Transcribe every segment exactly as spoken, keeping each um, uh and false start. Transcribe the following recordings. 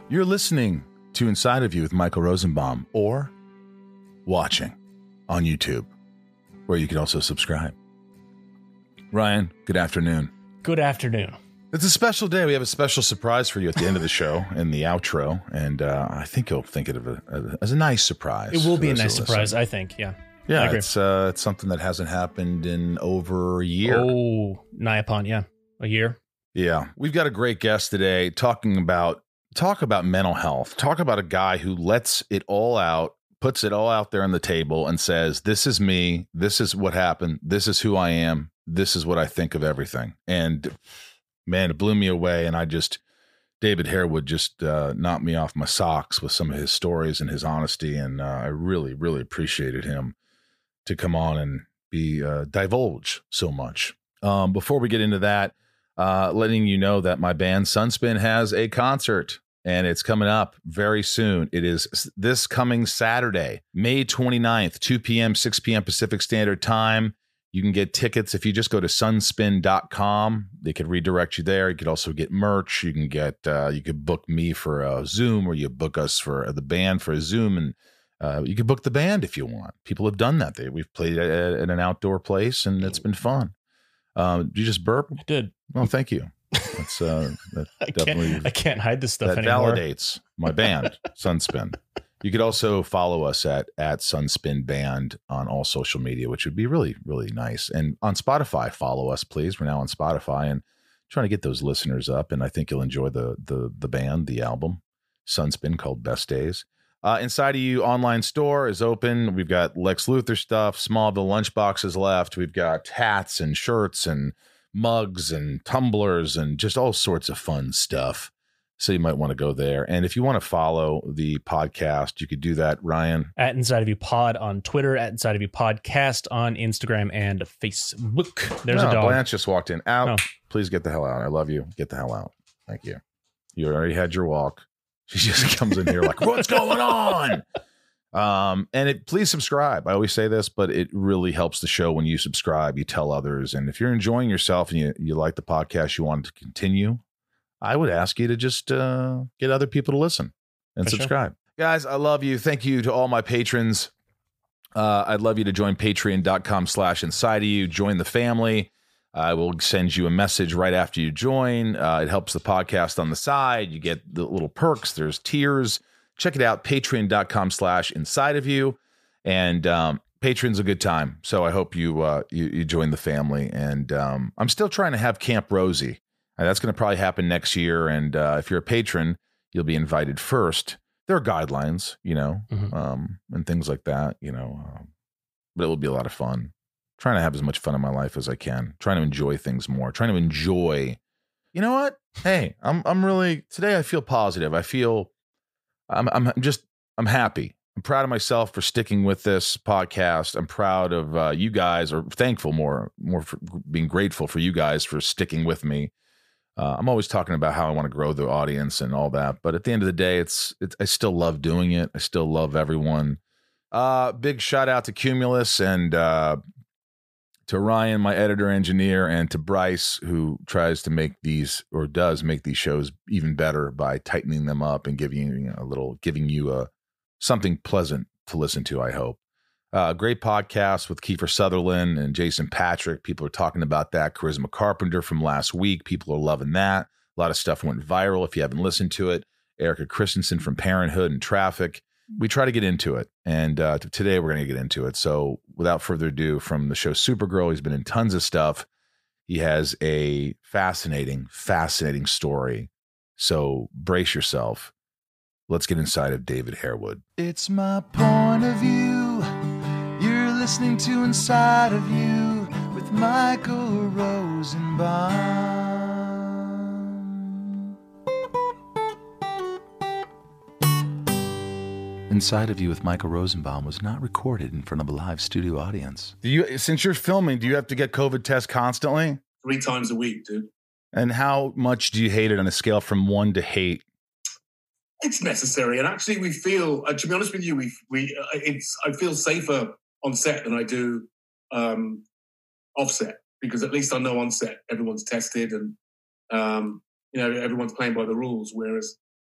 You're listening to Inside of You with Michael Rosenbaum, or watching on YouTube, where you can also subscribe. Ryan, good afternoon. Good afternoon. It's a special day. We have a special surprise for you at the end of the show in the outro, and uh, I think you'll think of it as a nice surprise. It will be a nice surprise, I think, yeah. Yeah, it's uh, it's something that hasn't happened in over a year. Oh, nigh upon, yeah, a year. Yeah, we've got a great guest today talking about talk about mental health. Talk about a guy who lets it all out, puts it all out there on the table, and says, "This is me. This is what happened. This is who I am. This is what I think of everything." And man, it blew me away, and I just David Harewood just uh, knocked me off my socks with some of his stories and his honesty, and uh, I really, really appreciated him to come on and be uh, divulge so much. Um, before we get into that, uh, letting you know that my band Sunspin has a concert, and it's coming up very soon. It is this coming Saturday, May twenty-ninth, two p.m., six p.m. Pacific Standard Time. You can get tickets if you just go to sunspin dot com. They could redirect you there. You could also get merch. You can get, uh, you could book me for a Zoom, or you book us for the band for a Zoom, and uh, you could book the band if you want. People have done that. They, we've played at, at an outdoor place, and it's been fun. Um, did you just burp? I did. Well, thank you. That's uh, that I definitely can't, I can't hide this stuff that anymore. validates my band, Sunspin. You could also follow us at at Sunspin Band on all social media, which would be really, really nice. And on Spotify, follow us, please. We're now on Spotify and trying to get those listeners up. And I think you'll enjoy the the the band, the album, Sunspin, called Best Days. Uh, Inside of You online store is open. We've got Lex Luthor stuff, Smallville lunchboxes left. We've got hats and shirts and mugs and tumblers and just all sorts of fun stuff. So you might want to go there. And if you want to follow the podcast, you could do that, Ryan. At Inside of You Pod on Twitter, at Inside of You Podcast on Instagram and Facebook. There's no, a dog. Blanche just walked in. Out. Oh. Please get the hell out. I love you. Get the hell out. Thank you. You already had your walk. She just comes in here like, what's going on? Um, and it please subscribe. I always say this, but it really helps the show when you subscribe. You tell others. And if you're enjoying yourself and you, you like the podcast, you want it to continue, I would ask you to just uh, get other people to listen and For subscribe. Sure. Guys, I love you. Thank you to all my patrons. Uh, I'd love you to join patreon.com slash inside of you. Join the family. I will send you a message right after you join. Uh, it helps the podcast on the side. You get the little perks. There's tiers. Check it out, patreon.com slash inside of you. And um, Patreon's a good time. So I hope you, uh, you, you join the family. And um, I'm still trying to have Camp Rosie. And that's going to probably happen next year. And uh, if you're a patron, you'll be invited first. There are guidelines, you know, Mm-hmm. um, and things like that, you know, um, but it will be a lot of fun. Trying to have as much fun in my life as I can. Trying to enjoy things more. Trying to enjoy. You know what? Hey, I'm I'm really today. I feel positive. I feel I'm I'm just I'm happy. I'm proud of myself for sticking with this podcast. I'm proud of uh, you guys, or thankful more more for being grateful for you guys for sticking with me. Uh, I'm always talking about how I want to grow the audience and all that, but at the end of the day, it's, it's I still love doing it. I still love everyone. Uh, big shout out to Cumulus and uh, to Ryan, my editor engineer, and to Bryce, who tries to make these or does make these shows even better by tightening them up and giving you, you know, a little, giving you a something pleasant to listen to. I hope. Uh, great podcast with Kiefer Sutherland and Jason Patrick. People are talking about that. Charisma Carpenter from last week. People are loving that. A lot of stuff went viral if you haven't listened to it. Erica Christensen from Parenthood and Traffic. We try to get into it. And uh, today we're going to get into it. So without further ado, from the show Supergirl, he's been in tons of stuff. He has a fascinating, fascinating story. So brace yourself. Let's get inside of David Harewood. It's my point of view. You're listening to Inside of You with Michael Rosenbaum. Inside of You with Michael Rosenbaum was not recorded in front of a live studio audience. Do you, since you're filming, do you have to get COVID tests constantly? Three times a week, dude. And how much do you hate it on a scale from one to hate? It's necessary, and actually, we feel. Uh, to be honest with you, we we uh, it's. I feel safer on set than I do um, offset, because at least I know on set everyone's tested and um, you know everyone's playing by the rules. Whereas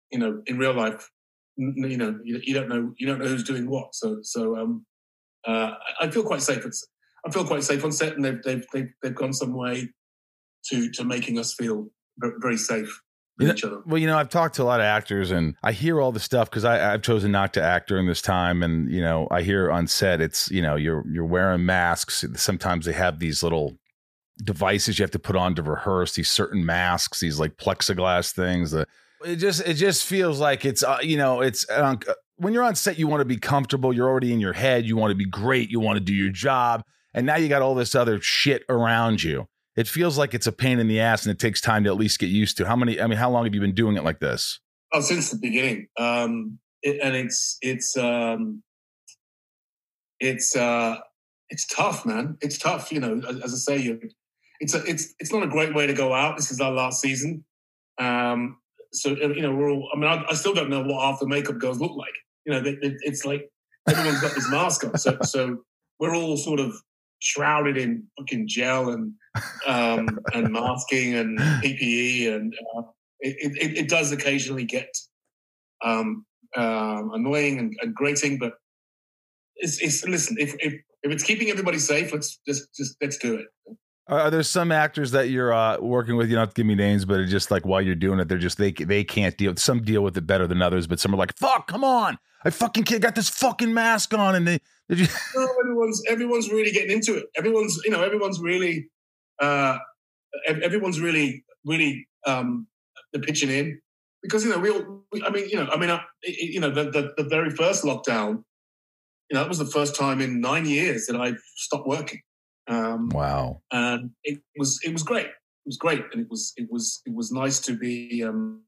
you know, in real life, you know, you, you don't know, you don't know who's doing what. So, so um, uh, I feel quite safe. It's, I feel quite safe on set, and they've they've they've, they've gone some way to to making us feel very safe with you know, each other. Well, you know, I've talked to a lot of actors, and I hear all the stuff because I've chosen not to act during this time, and you know, I hear on set it's you know you're you're wearing masks. Sometimes they have these little devices you have to put on to rehearse, these certain masks, these like plexiglass things. That it just it just feels like it's uh, you know it's uh, when you're on set you want to be comfortable. You're already in your head. You want to be great. You want to do your job, and now you got all this other shit around you. It feels like it's a pain in the ass, and it takes time to at least get used to. How many? I mean, how long have you been doing it like this? Oh, since the beginning. Um, it, and it's it's um, it's uh, it's tough, man. It's tough. You know, as, as I say, you. It's a, it's it's not a great way to go out. This is our last season, um, so you know we're all. I mean, I, I still don't know what half the makeup girls look like. You know, they, they, it's like everyone's got this mask on, so so we're all sort of shrouded in fucking gel and um, and masking and P P E, and uh, it, it it does occasionally get um, um, annoying and, and grating, but it's it's listen if if if it's keeping everybody safe, let's just just let's do it. Are there some actors that you're uh, working with? You don't have to give me names, but it's just like while you're doing it, they're just they they can't deal. Some deal with it better than others, but some are like, "Fuck, come on! I fucking kid got this fucking mask on," and they. they just... no, everyone's everyone's really getting into it. Everyone's you know everyone's really uh, everyone's really really um, pitching in because you know we all. We, I mean you know I mean I, you know the, the the very first lockdown, you know that was the first time in nine years that I stopped working. Um, wow! And it was it was great. It was great, and it was it was it was nice to be um,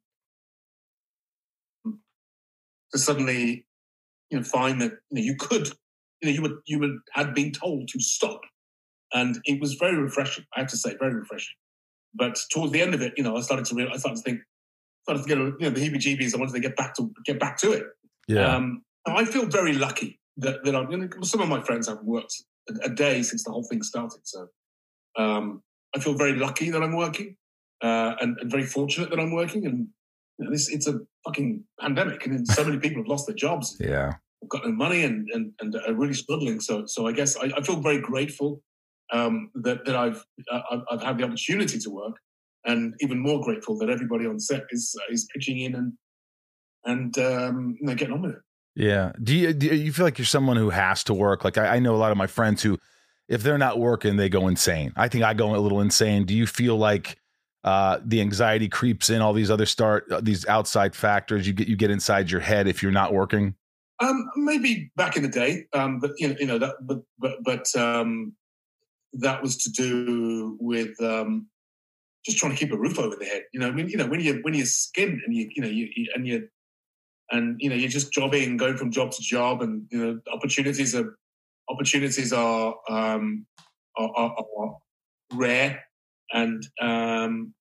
to suddenly you know find that you know you could you know you were you were had been told to stop, and it was very refreshing. I have to say, very refreshing. But towards the end of it, you know, I started to realize, I started to think, started to get you know the heebie-jeebies. I wanted to get back to get back to it. Yeah. Um, I feel very lucky that that I'm. You know, some of my friends haven't worked a day since the whole thing started. So um, I feel very lucky that I'm working uh, and, and very fortunate that I'm working. And you know, this it's a fucking pandemic, and so many people have lost their jobs. Yeah, have got no money and and, and are really struggling. So so I guess I, I feel very grateful um, that that I've, uh, I've I've had the opportunity to work, and even more grateful that everybody on set is uh, is pitching in and and um, you know getting on with it. Yeah. Do you, do you feel like you're someone who has to work? Like I, I know a lot of my friends who, if they're not working, they go insane. I think I go a little insane. Do you feel like uh, the anxiety creeps in, all these other start, uh, these outside factors, you get, you get inside your head if you're not working? Um, maybe back in the day, um, but you know, you know that, but but but um, that was to do with um, just trying to keep a roof over the head. You know, when you know when you when you're skinned and you you know you, you and you. And you know you're just jobbing, going from job to job, and you know opportunities are opportunities are um, are, are, are rare, and um,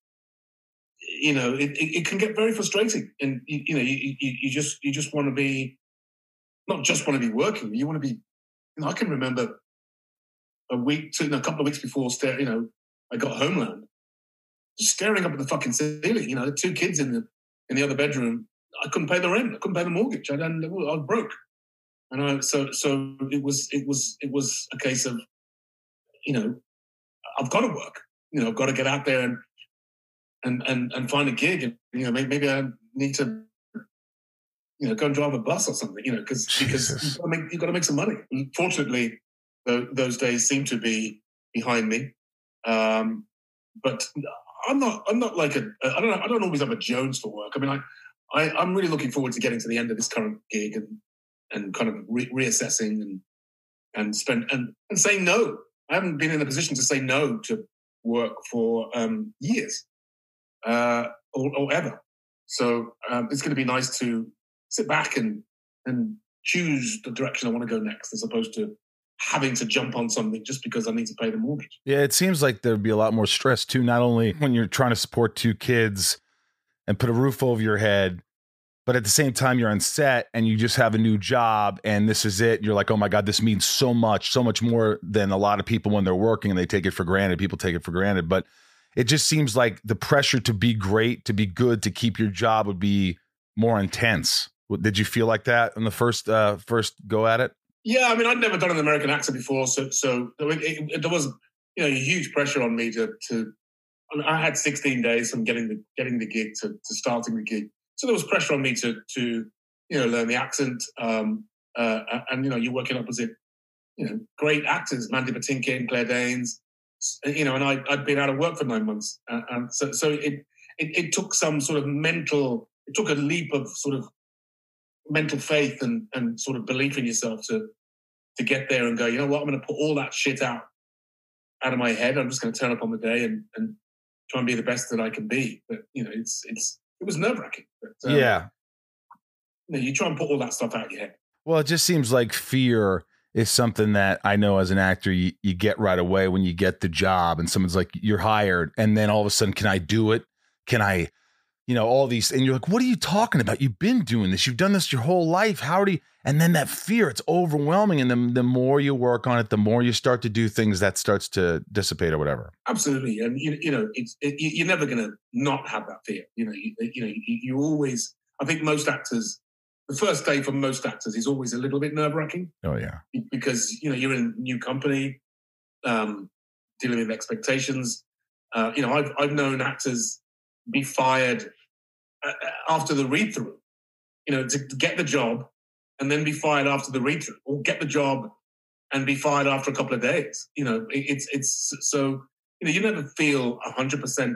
you know it, it, it can get very frustrating. And you, you know you, you, you just you just want to be not just want to be working. You want to be. You know, I can remember a week, two, no, a couple of weeks before, stare, you know, I got Homeland, just staring up at the fucking ceiling. You know, the two kids in the in the other bedroom. I couldn't pay the rent. I couldn't pay the mortgage. I, didn't, I was broke, and I, so so it was it was it was a case of, you know, I've got to work. You know, I've got to get out there and and and, and find a gig, and you know, maybe, maybe I need to, you know, go and drive a bus or something. You know, because because you've got, make, you've got to make some money. And fortunately, th- those days seem to be behind me, um, but I'm not I'm not like a I don't I don't always have a Jones for work. I mean, I. I, I'm really looking forward to getting to the end of this current gig and and kind of re- reassessing and and spend and, and saying no. I haven't been in a position to say no to work for um, years uh, or, or ever. So um, it's going to be nice to sit back and and choose the direction I want to go next, as opposed to having to jump on something just because I need to pay the mortgage. Yeah, it seems like there'd be a lot more stress too. Not only when you're trying to support two kids and put a roof over your head, but at the same time you're on set and you just have a new job and this is it. You're like, oh my God, this means so much, so much more than a lot of people when they're working and they take it for granted. People take it for granted, but it just seems like the pressure to be great, to be good, to keep your job would be more intense. Did you feel like that in the first uh, first go at it? Yeah, I mean, I'd never done an American accent before, so so it, it, there was, you know, huge pressure on me to to. I had sixteen days from getting the getting the gig to, to starting the gig, so there was pressure on me to to you know learn the accent. Um, uh, and you know, you're working opposite you know great actors, Mandy Patinkin, Claire Danes, you know, and I I'd been out of work for nine months, uh, and so so it, it it took some sort of mental, it took a leap of sort of mental faith and and sort of belief in yourself to to get there and go, you know what, I'm going to put all that shit out out of my head. I'm just going to turn up on the day and and try and be the best that I can be. But you know, it's it's it was nerve wracking. Um, yeah, you know, you try and put all that stuff out of your head. Well, it just seems like fear is something that I know as an actor you, you get right away when you get the job and someone's like, you're hired, and then all of a sudden, can I do it? Can I? You know, all these, and you're like, what are you talking about? You've been doing this. You've done this your whole life. How do you, and then that fear, it's overwhelming. And then the more you work on it, the more you start to do things, that starts to dissipate or whatever. Absolutely. And, you, you know, it's, it, you're never going to not have that fear. You know, you, you know, you, you always, I think most actors, the first day for most actors is always a little bit nerve wracking. Oh, yeah. Because, you know, you're in a new company, um, dealing with expectations. Uh, you know, I've, I've known actors be fired after the read through, you know, to get the job and then be fired after the read through, or get the job and be fired after a couple of days. You know, it's it's so you know you never feel a hundred percent.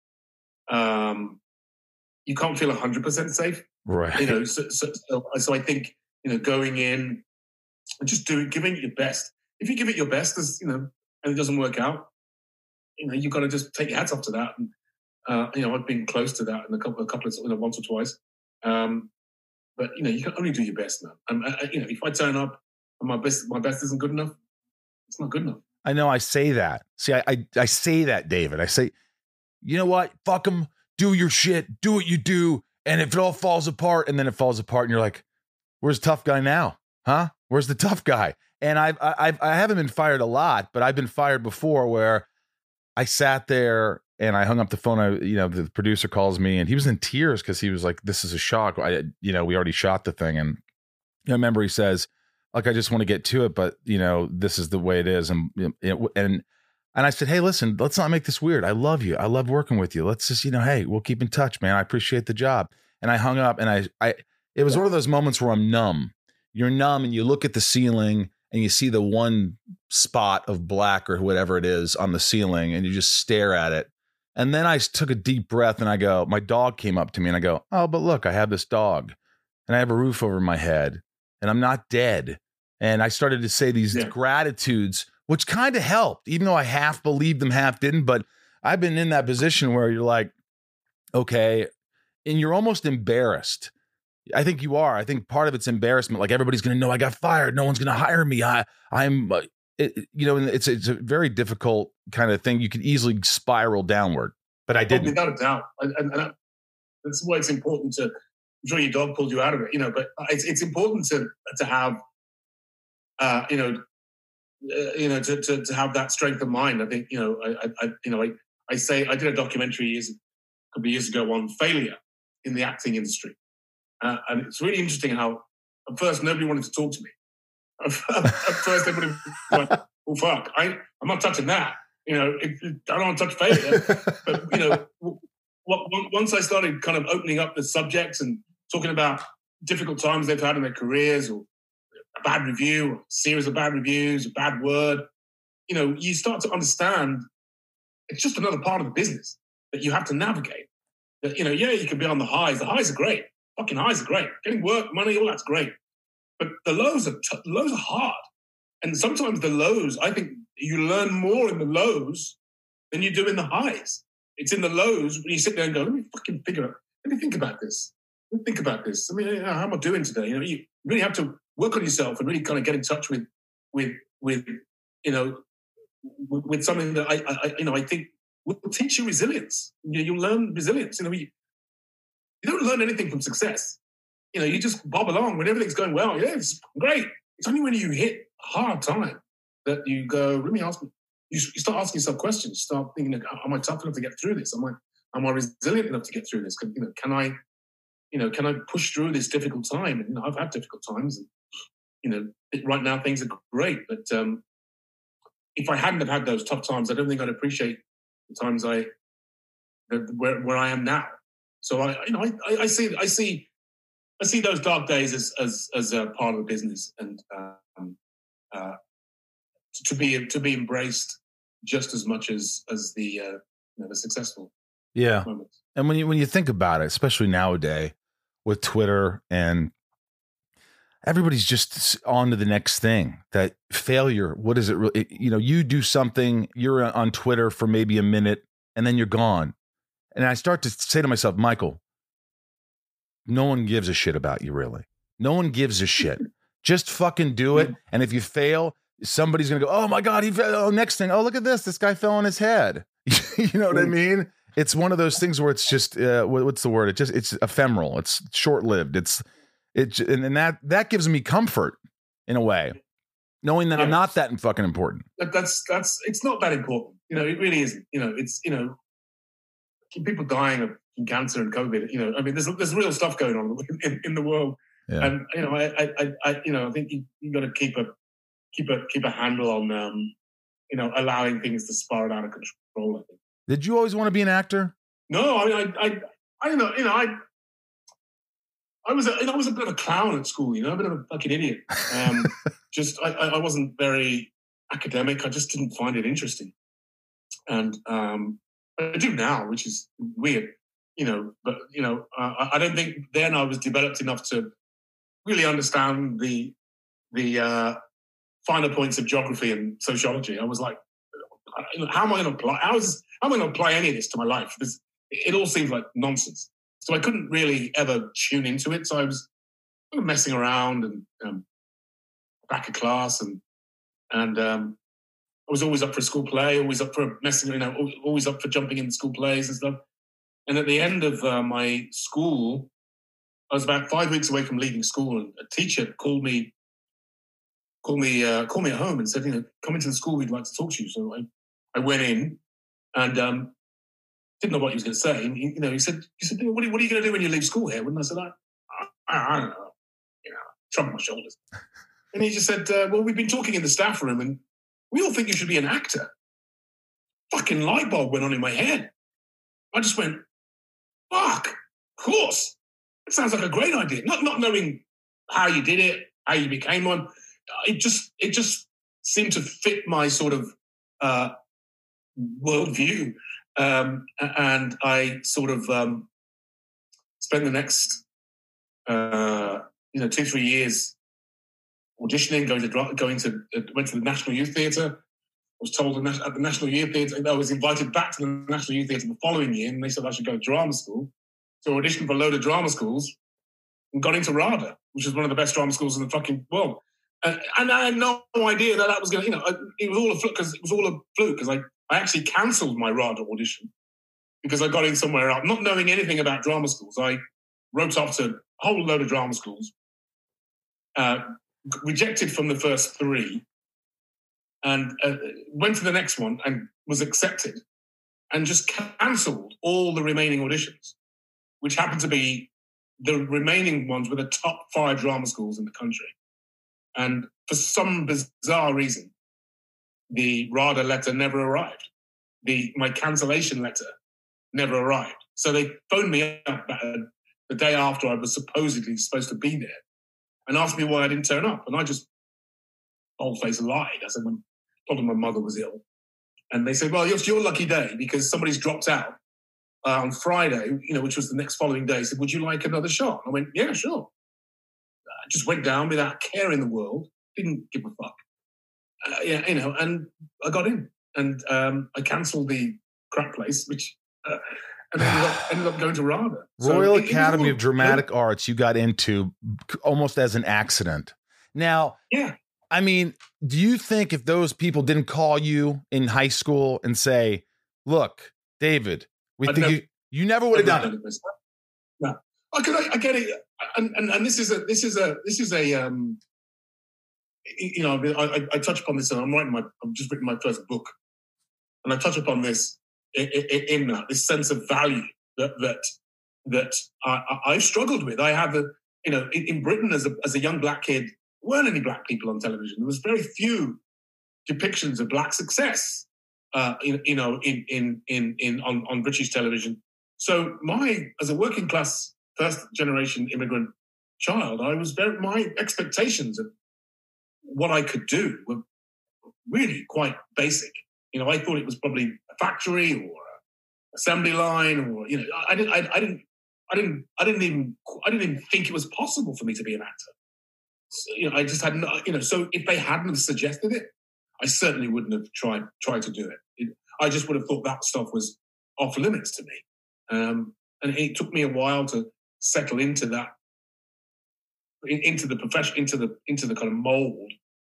Um, you can't feel a hundred percent safe, right? You know, so, so so so I think you know going in and just doing giving it your best. If you give it your best, as you know, and it doesn't work out, you know, you've got to just take your hats off to that. And, Uh, you know, I've been close to that in a couple, a couple of, you know, once or twice. Um, but you know, you can only do your best, man. And I, you know, if I turn up and my best, my best isn't good enough, it's not good enough. I know. I say that. See, I, I, I say that, David. I say, you know what? Fuck them. Do your shit. Do what you do. And if it all falls apart, and then it falls apart, and you're like, "Where's the tough guy now? Huh? Where's the tough guy?" And I've, I've, I haven't been fired a lot, but I've been fired before, where I sat there. And I hung up the phone. I, you know, the producer calls me, and he was in tears because he was like, "This is a shock." I, you know, we already shot the thing, and I remember he says, "Like, I just want to get to it, but you know, this is the way it is." And and and I said, "Hey, listen, let's not make this weird. I love you. I love working with you. Let's just, you know, hey, we'll keep in touch, man. I appreciate the job." And I hung up, and I, I, it was one of those moments where I'm numb. You're numb, and you look at the ceiling, and you see the one spot of black or whatever it is on the ceiling, and you just stare at it. And then I took a deep breath and I go, my dog came up to me and I go, oh, but look, I have this dog and I have a roof over my head and I'm not dead. And I started to say these yeah. gratitudes, which kind of helped, even though I half believed them, half didn't. But I've been in that position where you're like, okay, and you're almost embarrassed. I think you are. I think part of it's embarrassment. Like everybody's going to know I got fired. No one's going to hire me. I, I'm, uh, it, you know, it's it's a very difficult kind of thing. You could easily spiral downward, but I didn't. Without a doubt, and, and, and that's why it's important to. I'm sure your dog pulled you out of it, you know. But it's it's important to to have, uh, you know, uh, you know, to, to to have that strength of mind. I think you know, I, I you know, I I say I did a documentary years, a couple of years ago on failure in the acting industry, uh, and it's really interesting how at first nobody wanted to talk to me. At first, everybody went, "Well, fuck, I, I'm not touching that." You know, it, it, I don't want to touch failure. But you know, what, once I started kind of opening up the subjects and talking about difficult times they've had in their careers, or a bad review, or a series of bad reviews, a bad word, you know, you start to understand it's just another part of the business that you have to navigate. That you know, yeah, you can be on the highs. The highs are great. Fucking highs are great. Getting work, money, all that's great. But the lows are t- lows are hard, and sometimes the lows. I think you learn more in the lows than you do in the highs. It's in the lows when you sit there and go, "Let me fucking figure out. Let me think about this. Let me think about this. I mean, how am I doing today?" You know, you really have to work on yourself and really kind of get in touch with, with, with, you know, with, with something that I, I, you know, I think will teach you resilience. You know, you'll learn resilience. You know, you, you don't learn anything from success. You know, you just bob along when everything's going well. Yeah, it's great. It's only when you hit a hard time that you go, let me ask me. You, you start asking yourself questions. You start thinking, am I tough enough to get through this? Am I, am I resilient enough to get through this? Can, you know, can I, you know, can I push through this difficult time? And you know, I've had difficult times, and you know, right now things are great. But um, if I hadn't have had those tough times, I don't think I'd appreciate the times I where where I am now. So I, you know, I, I see, I see, I see those dark days as as as a part of the business, and um, uh, to be to be embraced just as much as as the uh, you know, the successful yeah moments. And when you when you think about it, especially nowadays with Twitter, and everybody's just on to the next thing. That failure, what is it really? You know, you do something, you're on Twitter for maybe a minute, and then you're gone. And I start to say to myself, Michael, no one gives a shit about you, really. No one gives a shit. Just fucking do it. And if you fail, somebody's going to go, oh my God, he fell. Oh, next thing. Oh, look at this. This guy fell on his head. You know what I mean? It's one of those things where it's just, uh, what's the word? It just, it's ephemeral. It's short-lived. It's, it, and, and that, that gives me comfort in a way, knowing that yeah. I'm not that fucking important. That's, that's, it's not that important. You know, it really isn't. You know, it's, you know, people dying of cancer and COVID, you know, I mean, there's there's real stuff going on in, in the world, yeah. and you know, I, I, I, you know, I think you, you got to keep a keep a keep a handle on, um, you know, allowing things to spiral out of control. I think. Did you always want to be an actor? No, I mean, I, I, I you know, you know, I, I was, a, you know, I was a bit of a clown at school, you know, a bit of a fucking idiot. Um, just, I, I wasn't very academic. I just didn't find it interesting, and um. I do now, which is weird, you know, but, you know, uh, I don't think then I was developed enough to really understand the the uh, finer points of geography and sociology. I was like, how am I going to apply? How, is, how am I going to apply any of this to my life? This, it all seems like nonsense. So I couldn't really ever tune into it. So I was kind of messing around and um, back of class and, and, um, I was always up for a school play, always up for messing, you know, always up for jumping in school plays and stuff. And at the end of uh, my school, I was about five weeks away from leaving school, and a teacher called me, called me, uh, called me at home and said, you know, come into the school, we'd like to talk to you. So I, I went in and um, didn't know what he was going to say. And he, you know, he said, he said, what are, what are you going to do when you leave school here? And I said, I, I, I don't know, you know, shrug my shoulders. And he just said, uh, well, we've been talking in the staff room, and we all think you should be an actor. Fucking light bulb went on in my head. I just went, fuck, of course. It sounds like a great idea. Not not knowing how you did it, how you became one. It just it just seemed to fit my sort of uh, worldview. Um, and I sort of um, spent the next uh, you know two, three years auditioning, going to going to uh, went to the National Youth Theatre. I was told at the National Youth Theatre, I was invited back to the National Youth Theatre the following year, and they said I should go to drama school. So I auditioned for a load of drama schools and got into RADA, which is one of the best drama schools in the fucking world. Uh, and I had no idea that that was going to, you know, it was all a fluke because it was all a fluke because I, I actually cancelled my RADA audition because I got in somewhere else, not knowing anything about drama schools. I wrote off to a whole load of drama schools. Uh, rejected from the first three, and uh, went to the next one and was accepted, and just cancelled all the remaining auditions, which happened to be the remaining ones were the top five drama schools in the country. And for some bizarre reason, the RADA letter never arrived. The my cancellation letter never arrived. So they phoned me up the day after I was supposedly supposed to be there and asked me why I didn't turn up. And I just bold-faced lied. I said, when told them my mother was ill. And they said, well, it's your lucky day because somebody's dropped out uh, on Friday, you know, which was the next following day. He said, would you like another shot? I went, yeah, sure. I just went down without care in the world. Didn't give a fuck. Uh, yeah, you know, and I got in. And um, I cancelled the crap place, which... Uh, and ended up, ended up going to RADA. Royal so it, Academy it of Dramatic good. Arts you got into almost as an accident. Now, yeah. I mean, do you think if those people didn't call you in high school and say, look, David, we I'd think never, you, you never would have done it. No. I, I, I get it. And, and, and this is a, this is a, this is a, um, you know, I, I, I touch upon this and I'm writing my, I've just written my first book and I touch upon this in, in, in that, this sense of value that, that that I, I, I've struggled with. I have a, you know, in, in Britain as a as a young black kid, there weren't any black people on television. There was very few depictions of black success, uh, in, you know, in in in in on, on British television. So my, as a working class first generation immigrant child, I was very, my expectations of what I could do were really quite basic. You know, I thought it was probably a factory or a assembly line, or you know, I didn't, I, I didn't, I didn't, I didn't even, I didn't even think it was possible for me to be an actor. So, you know, I just had, no, you know, so if they hadn't have suggested it, I certainly wouldn't have tried tried to do it. it. I just would have thought that stuff was off limits to me, um, and it took me a while to settle into that, into the profession, into the into the kind of mold.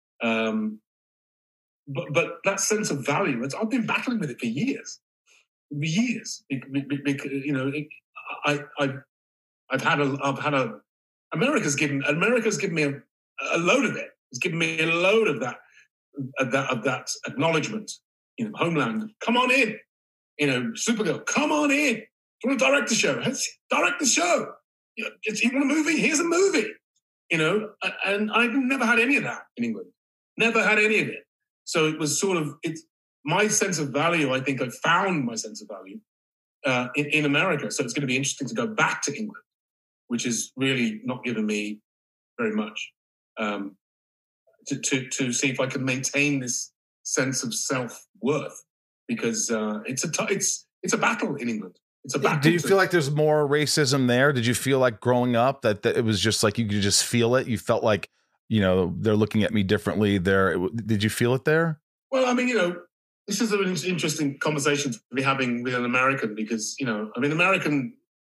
Um, but but that sense of value, it's, I've been battling with it for years, for years. Because, you know, it, I I I've had a I've had a America's given America's given me a, a load of it. It's given me a load of that of that of that acknowledgement. You know, Homeland, come on in. You know, Supergirl, come on in. Do you want to direct the show? Direct the show. You know, you want a movie? Here's a movie. You know, and I've never had any of that in England. Never had any of it. So it was sort of, it's my sense of value. I think I found my sense of value uh, in, in America. So it's going to be interesting to go back to England, which is really not given me very much, um, to, to, to see if I can maintain this sense of self-worth, because uh, it's a t- it's it's a battle in England. It's a battle. Do you feel like there's more racism there? Did you feel like growing up that, that it was just like you could just feel it? You felt like, you know, they're looking at me differently there. Did you feel it there? Well, I mean, you know, this is an interesting conversation to be having with an American, because, you know, I mean, American,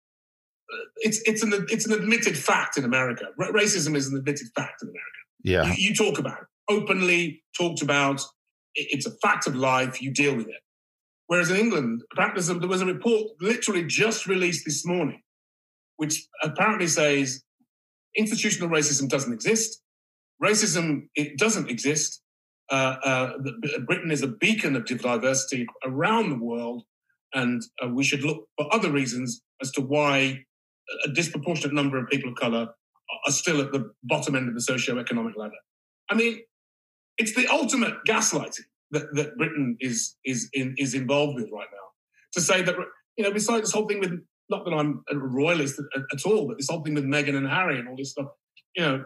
it's it's an it's an admitted fact in America. R- racism is an admitted fact in America. Yeah, you, you talk about it, openly talked about. It's a fact of life. You deal with it. Whereas in England, apparently there was a report literally just released this morning, which apparently says institutional racism doesn't exist. Racism, it doesn't exist. Uh, uh, Britain is a beacon of diversity around the world, and uh, we should look for other reasons as to why a disproportionate number of people of colour are still at the bottom end of the socio-economic ladder. I mean, it's the ultimate gaslighting that, that Britain is is in, is involved with right now. To say that, you know, besides this whole thing with, not that I'm a royalist at, at all, but this whole thing with Meghan and Harry and all this stuff, you know,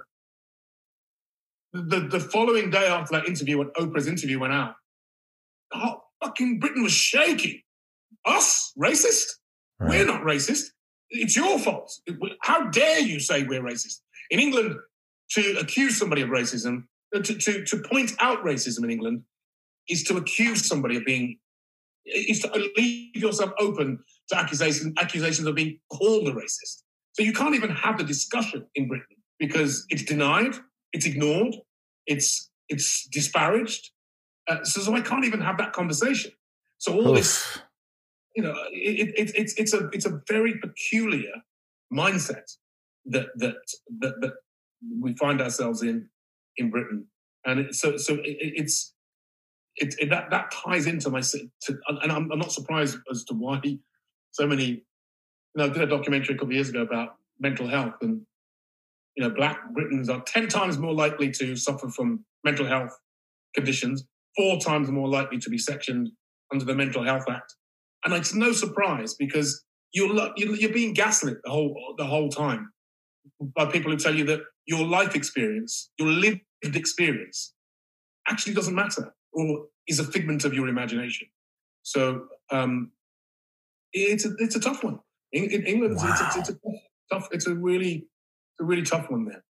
the, the following day after that interview, when Oprah's interview went out, oh, fucking Britain was shaking. Us? Racist? Right. We're not racist. It's your fault. How dare you say we're racist? In England, to accuse somebody of racism, to, to, to point out racism in England is to accuse somebody of being, is to leave yourself open to accusations, accusations of being called a racist. So you can't even have the discussion in Britain because it's denied, it's ignored, it's it's disparaged. Uh, so, so I can't even have that conversation. So all Oof. this, you know, it, it, it's it's a it's a very peculiar mindset that that that, that we find ourselves in in Britain, and it, so so it, it's it, it that that ties into my to, and I'm, I'm not surprised as to why so many. You know, I did a documentary a couple of years ago about mental health, and you know, Black Britons are ten times more likely to suffer from mental health conditions, four times more likely to be sectioned under the Mental Health Act, and it's no surprise because you're you're being gaslit the whole the whole time by people who tell you that your life experience, your lived experience, actually doesn't matter or is a figment of your imagination. So um, it's a it's a tough one. In, in England, wow. it's, it's, it's a tough. It's a really it's a really tough one there.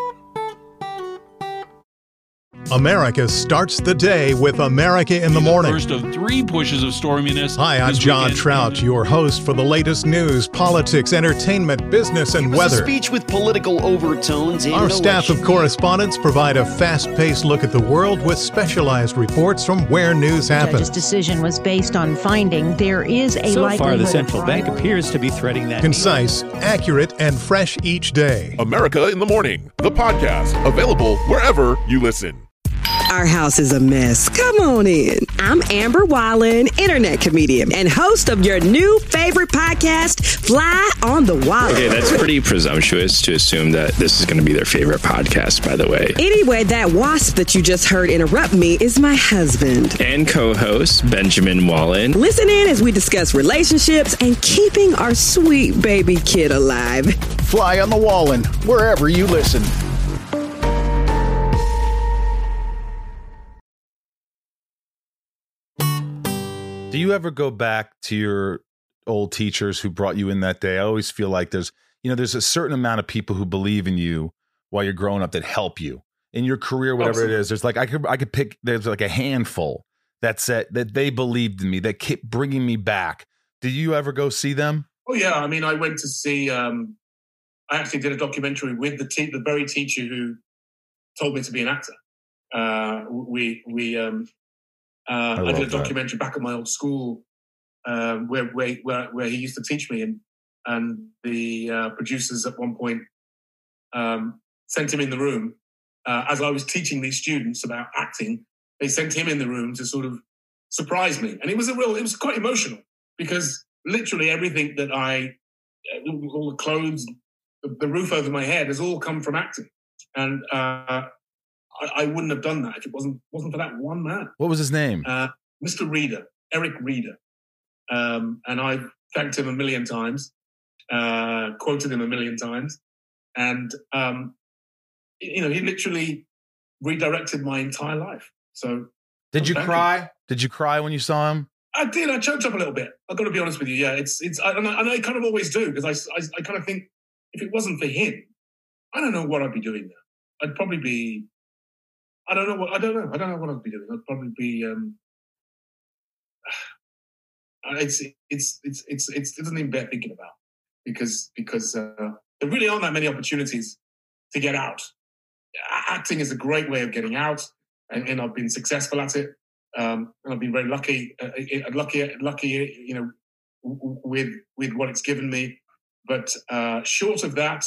America starts the day with America in the Morning. First of three pushes of storminess. Hi, I'm John weekend. Trout, your host for the latest news, politics, entertainment, business, and it was weather. A speech with political overtones. Our staff of correspondents provide a fast-paced look at the world with specialized reports from where news happens. The judge's decision was based on finding there is a so likelihood. So far, the central bank appears to be threading that. Concise, accurate, and fresh each day. America in the Morning, the podcast, available wherever you listen. Our house is a mess. Come on in. I'm Amber Wallen, internet comedian and host of your new favorite podcast, Fly on the Wallen. Okay, that's pretty presumptuous to assume that this is going to be their favorite podcast, by the way. Anyway, that wasp that you just heard interrupt me is my husband. And co-host, Benjamin Wallen. Listen in as we discuss relationships and keeping our sweet baby kid alive. Fly on the Wallen, wherever you listen. Do you ever go back to your old teachers who brought you in that day? I always feel like there's, you know, there's a certain amount of people who believe in you while you're growing up that help you in your career, whatever Absolutely. It is. There's like, I could, I could pick, there's like a handful that said that they believed in me, that kept bringing me back. Did you ever go see them? Oh yeah. I mean, I went to see, um, I actually did a documentary with the te- the very teacher who told me to be an actor. Uh, we, we, um, Uh, I, I did a documentary that. back at my old school um, where, where where where he used to teach me, and and the uh, producers at one point um, sent him in the room uh, as I was teaching these students about acting. They sent him in the room to sort of surprise me, and it was a real. It was quite emotional because literally everything that I, all the clothes, the, the roof over my head, has all come from acting, and. Uh, I wouldn't have done that if it wasn't wasn't for that one man. What was his name? Uh, Mister Reader, Eric Reader. Um, and I've thanked him a million times, uh, quoted him a million times. And, um, you know, he literally redirected my entire life. So, Did you cry? Him. Did you cry when you saw him? I did. I choked up a little bit. I've got to be honest with you. Yeah, it's, it's, I, and I, and I kind of always do because I, I, I kind of think if it wasn't for him, I don't know what I'd be doing now. I'd probably be, I don't know what I don't know. I don't know what I'd be doing. I'd probably be. Um, it's it's it's it's it's it doesn't even bear thinking about because because uh, there really aren't that many opportunities to get out. Acting is a great way of getting out, and, and I've been successful at it. Um, and I've been very lucky, uh, lucky, lucky. You know, with with what it's given me. But uh, short of that,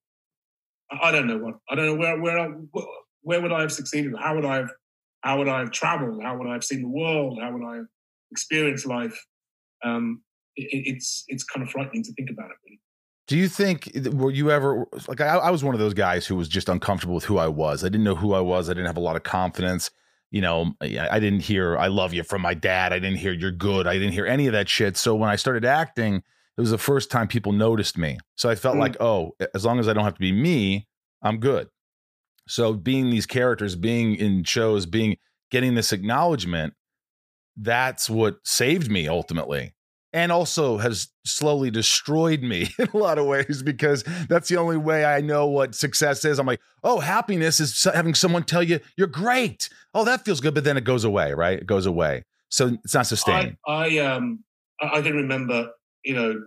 I don't know what I don't know where where. I, Where would I have succeeded? How would I have? How would I have traveled? How would I have seen the world? How would I have experienced life? Um, it, it's it's kind of frightening to think about it. Really. Do you think were you ever like I, I was one of those guys who was just uncomfortable with who I was? I didn't know who I was. I didn't have a lot of confidence. You know, I didn't hear "I love you" from my dad. I didn't hear "you're good." I didn't hear any of that shit. So when I started acting, it was the first time people noticed me. So I felt mm. like, oh, as long as I don't have to be me, I'm good. So being these characters, being in shows, being getting this acknowledgement, that's what saved me ultimately. And also has slowly destroyed me in a lot of ways because that's the only way I know what success is. I'm like, oh, happiness is having someone tell you you're great. Oh, that feels good. But then it goes away, right? It goes away. So it's not sustained. I, I, um, I can remember, you know,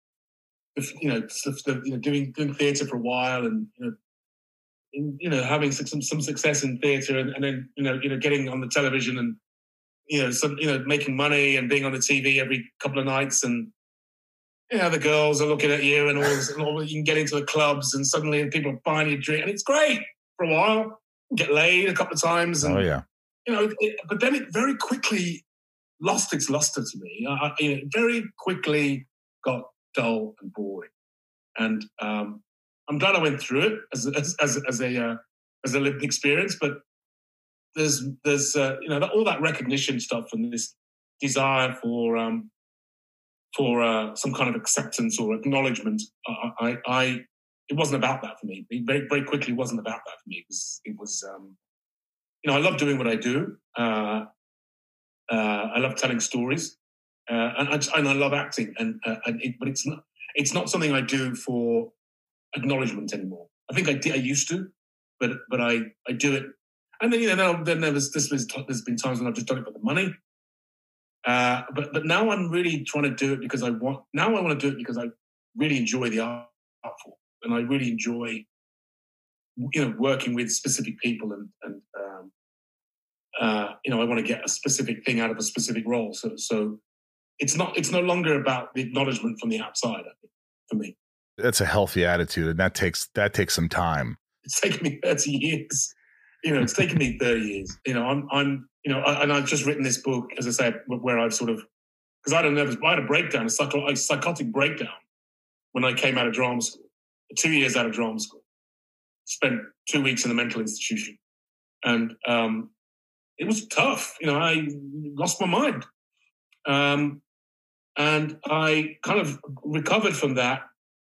if, you know, the, you know, doing, doing theatre for a while and, you know, In, you know, having some some success in theatre, and, and then you know, you know, getting on the television, and you know, some you know, making money and being on the T V every couple of nights, and you know, the girls are looking at you, and all, this, and all you can get into the clubs, and suddenly people are buying you a drink, and it's great for a while. You get laid a couple of times, and oh yeah, you know, it, but then it very quickly lost its luster to me. I, you know, it very quickly got dull and boring, and um. I'm glad I went through it as as as, as a uh, as a lived experience, but there's there's uh, you know all that recognition stuff and this desire for um, for uh, some kind of acceptance or acknowledgement. I, I, I it wasn't about that for me. It very very quickly wasn't about that for me. It was it was um, you know I love doing what I do. Uh, uh, I love telling stories, uh, and I and I love acting. And, uh, and it, but it's not it's not something I do for acknowledgement anymore. I think I did, I used to, but but I, I do it, and then you know then there was this was there's been times when I've just done it for the money, uh, but but now I'm really trying to do it because I want. Now I want to do it because I really enjoy the art form, and I really enjoy you know working with specific people, and and um, uh, you know I want to get a specific thing out of a specific role. So so it's not it's no longer about the acknowledgement from the outside. I think for me. That's a healthy attitude, and that takes that takes some time. It's taken me thirty years. You know, it's taken me thirty years. You know, I'm, I'm, you know, I, and I've just written this book, as I said, where I've sort of, because I had a nervous, I had a breakdown, a, psycho, a psychotic breakdown when I came out of drama school. Two years out of drama school, spent two weeks in a mental institution, and um, it was tough. You know, I lost my mind, um, and I kind of recovered from that.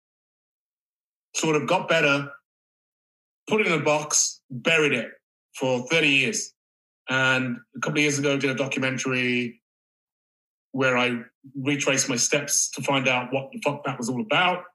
Sort of got better, put it in a box, buried it for thirty years. And a couple of years ago, did a documentary where I retraced my steps to find out what the fuck that was all about,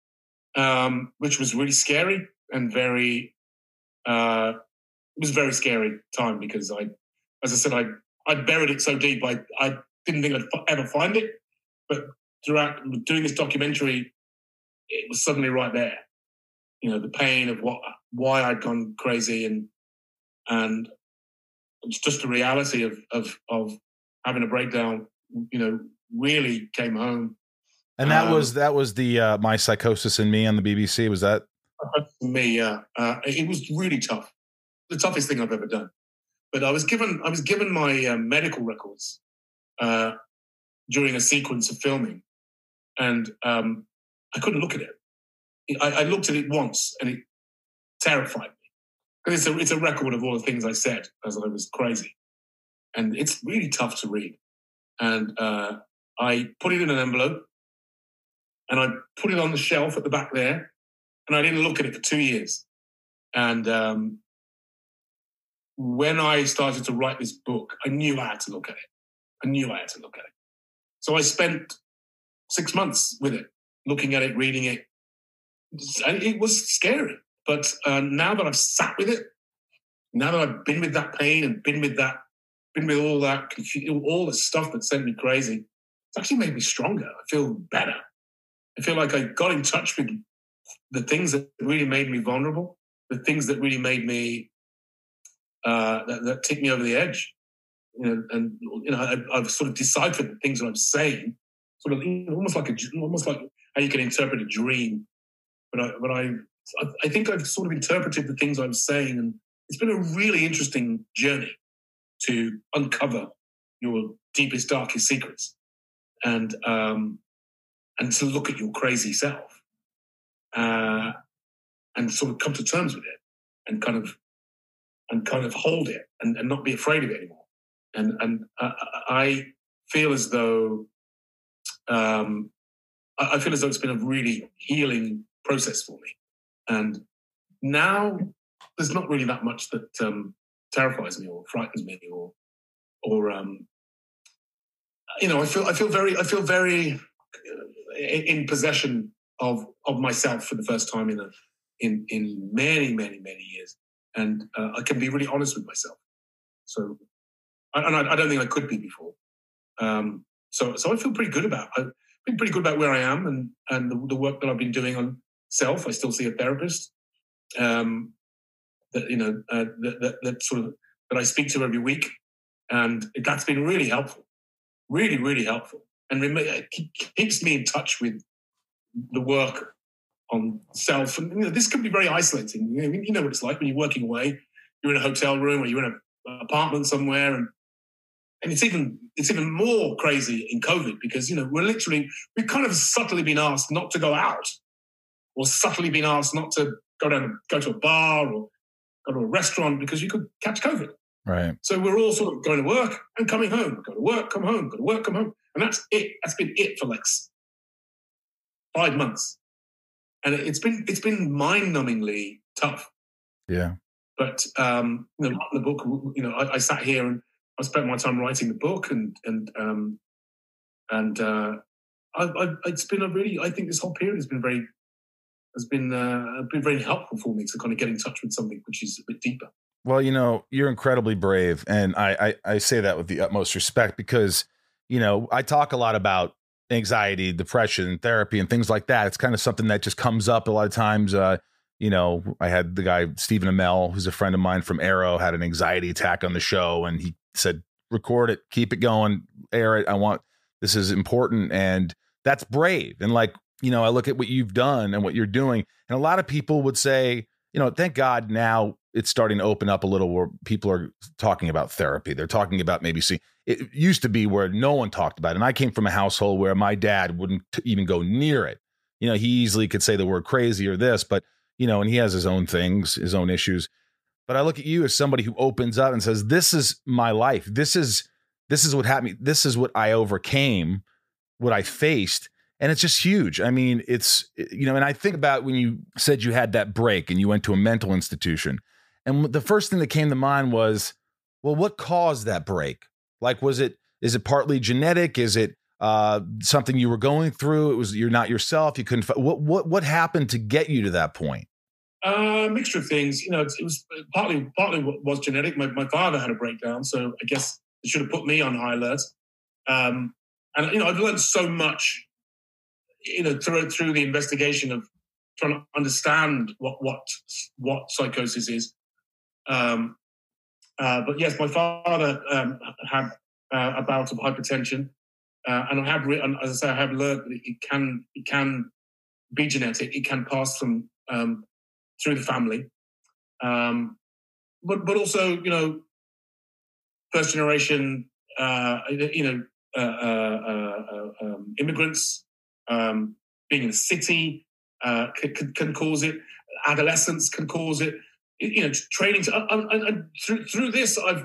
um, which was really scary and very, uh, it was a very scary time because I, as I said, I I buried it so deep, I, I didn't think I'd ever find it. But throughout doing this documentary, it was suddenly right there. You know, the pain of what, why I'd gone crazy, and and it's just the reality of of of having a breakdown. You know, really came home. And that um, was that was the uh, My Psychosis and Me on the B B C. Was that me? Yeah, uh, it was really tough. The toughest thing I've ever done. But I was given I was given my uh, medical records uh, during a sequence of filming, and um, I couldn't look at it. I, I looked at it once and it terrified me. Because it's a, it's a record of all the things I said as I was crazy. And it's really tough to read. And uh, I put it in an envelope and I put it on the shelf at the back there, and I didn't look at it for two years. And um, when I started to write this book, I knew I had to look at it. I knew I had to look at it. So I spent six months with it, looking at it, reading it. And it was scary. But uh, now that I've sat with it, now that I've been with that pain and been with that, been with all that, all the stuff that sent me crazy, it's actually made me stronger. I feel better. I feel like I got in touch with the things that really made me vulnerable, the things that really made me, uh, that, that tipped me over the edge. You know, and you know, I, I've sort of deciphered the things that I'm saying, sort of you know, almost like a, almost like how you can interpret a dream. But I, but I, I think I've sort of interpreted the things I'm saying, and it's been a really interesting journey to uncover your deepest, darkest secrets, and um, and to look at your crazy self, uh, and sort of come to terms with it, and kind of and kind of hold it, and, and not be afraid of it anymore. And and uh, I feel as though um, I feel as though it's been a really healing process for me. And now there's not really that much that um, terrifies me or frightens me or, or um, you know, I feel I feel very I feel very in possession of of myself for the first time in a, in in many many many years, and uh, I can be really honest with myself. So, and I, I don't think I could be before. Um, so so I feel pretty good about I've been pretty good about where I am and and the, the work that I've been doing on self. I still see a therapist um, that you know uh, that, that, that sort of that I speak to every week, and that's been really helpful, really really helpful, and rem- it keeps me in touch with the work on self. And you know, this can be very isolating. You know, you know what it's like when you're working away. You're in a hotel room or you're in an apartment somewhere, and and it's even it's even more crazy in COVID because you know we're literally we've kind of subtly been asked not to go out. Or subtly been asked not to go down, go to a bar or go to a restaurant because you could catch COVID. Right. So we're all sort of going to work and coming home. Go to work, come home. Go to work, come home. And that's it. That's been it for like five months, and it's been it's been mind-numbingly tough. Yeah. But um, you know, the book. You know, I, I sat here and I spent my time writing the book, and and um, and uh, I, I, it's been a really. I think this whole period has been very. has been uh, been very helpful for me to kind of get in touch with something which is a bit deeper. Well, you know, you're incredibly brave. And I, I, I say that with the utmost respect because, you know, I talk a lot about anxiety, depression, therapy, and things like that. It's kind of something that just comes up a lot of times. Uh, you know, I had the guy, Stephen Amell, who's a friend of mine from Arrow, had an anxiety attack on the show. And he said, record it, keep it going, air it. I want, this is important. And that's brave. And like, you know, I look at what you've done and what you're doing. And a lot of people would say, you know, thank God now it's starting to open up a little where people are talking about therapy. They're talking about maybe see, it used to be where no one talked about it. And I came from a household where my dad wouldn't even go near it. You know, he easily could say the word crazy or this, but, you know, and he has his own things, his own issues. But I look at you as somebody who opens up and says, this is my life. This is, this is what happened. This is what I overcame, what I faced. And it's just huge. I mean, it's, you know, and I think about when you said you had that break and you went to a mental institution. And the first thing that came to mind was, well, what caused that break? Like, was it, is it partly genetic? Is it uh, something you were going through? It was, you're not yourself. You couldn't, what, what, what happened to get you to that point? A uh, mixture of things. You know, it, it was partly, partly was genetic. My, my father had a breakdown. So I guess it should have put me on high alert. Um, and, you know, I've learned so much, you know, through, through the investigation of trying to understand what, what, what psychosis is. Um, uh, but yes, my father um, had uh, a bout of hypertension, uh, and I have, re- as I say, I have learned that it can it can be genetic. It can pass from um, through the family, um, but but also, you know, first generation, uh, you know, uh, uh, uh, um, immigrants um, being in the city uh, can, can cause it. Adolescence can cause it. You know, training to, and, and, and through through this, I've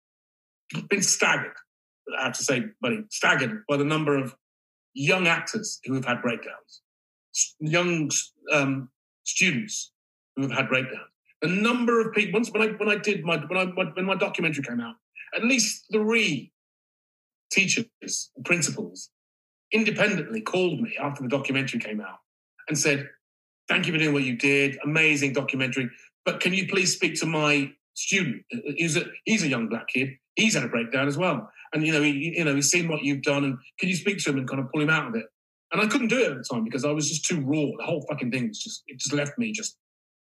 been staggered. I have to say, buddy, staggered by the number of young actors who have had breakdowns, young um, students who have had breakdowns. The number of people. Once when I when I did my when I when my documentary came out, at least three teachers, principals, independently called me after the documentary came out and said, "Thank you for doing what you did. Amazing documentary. But can you please speak to my student? He's a, he's a young black kid. He's had a breakdown as well. And, you know, he, you know, he's seen what you've done. And can you speak to him and kind of pull him out of it?" And I couldn't do it at the time because I was just too raw. The whole fucking thing was just, it just left me just,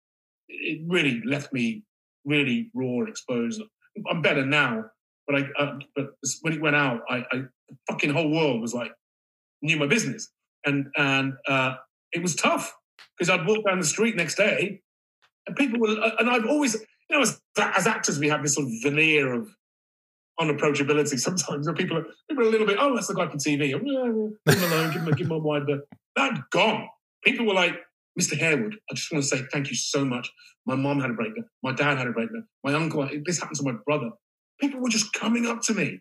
it really left me really raw and exposed. I'm better now. But I, uh, but when it went out, I, I, the fucking whole world was like, knew my business. And, and uh, it was tough because I'd walk down the street next day. And people will, and I've always, you know, as, as actors, we have this sort of veneer of unapproachability sometimes. And people are, people are a little bit, oh, that's the guy from T V. Oh, yeah, yeah, leave him alone, give him, give him a wide berth. That's gone. People were like, "Mister Harewood, I just want to say thank you so much. My mom had a breakdown. My dad had a breakdown. My uncle, this happened to my brother." People were just coming up to me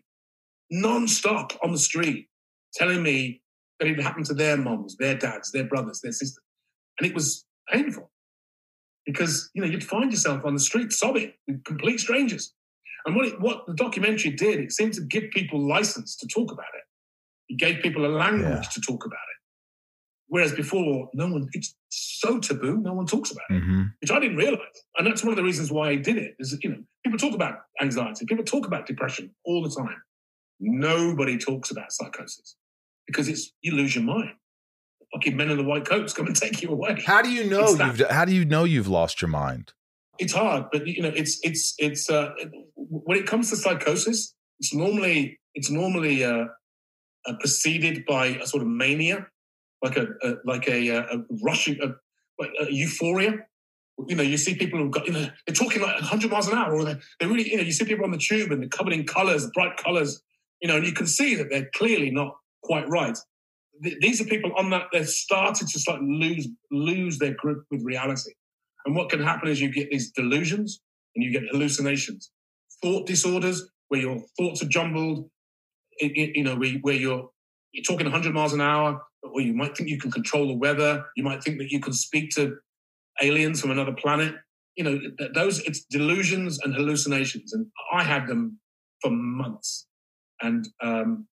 non-stop on the street, telling me that it happened to their moms, their dads, their brothers, their sisters. And it was painful. Because, you know, you'd find yourself on the street sobbing with complete strangers. And what it, what the documentary did, it seemed to give people license to talk about it. It gave people a language yeah. to talk about it. Whereas before, no one, it's so taboo, no one talks about it, mm-hmm. which I didn't realize. And that's one of the reasons why I did it, is that, you know, people talk about anxiety, people talk about depression all the time. Nobody talks about psychosis because it's, you lose your mind. Fucking men in the white coats come and take you away. How do you know you've how do you know you've lost your mind? It's hard, but you know, it's it's it's uh, when it comes to psychosis, it's normally it's normally uh, uh, preceded by a sort of mania, like a, a like a, a rushing, a, like a euphoria. You know, you see people who've got, you know, they're talking like one hundred miles an hour, or they they really, you know, you see people on the tube and they're covered in colours, bright colours, you know, and you can see that they're clearly not quite right. These are people on that, they've started to start lose lose their grip with reality. And what can happen is you get these delusions and you get hallucinations, thought disorders where your thoughts are jumbled, you know, where, where you're, you're talking one hundred miles an hour, or you might think you can control the weather. You might think that you can speak to aliens from another planet. You know, those, it's delusions and hallucinations. And I had them for months. And, um,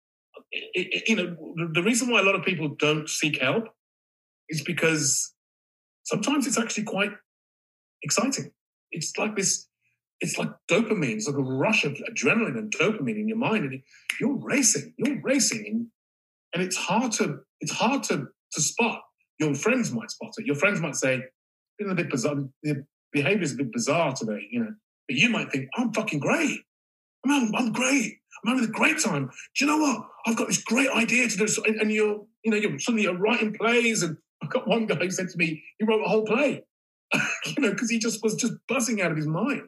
It, it, you know, the reason why a lot of people don't seek help is because sometimes it's actually quite exciting. It's like this, it's like dopamine. It's like a rush of adrenaline and dopamine in your mind, and you're racing, you're racing, and, and it's hard to, it's hard to, to spot. Your friends might spot it. Your friends might say, "It's a bit bizarre. The behavior is a bit bizarre today," you know. But you might think, "I'm fucking great. I'm, I'm great. I'm having a great time. Do you know what? I've got this great idea to do." And, and you're, you know, you're suddenly you're writing plays. And I've got one guy who said to me, he wrote a whole play. you know, because he just was just buzzing out of his mind.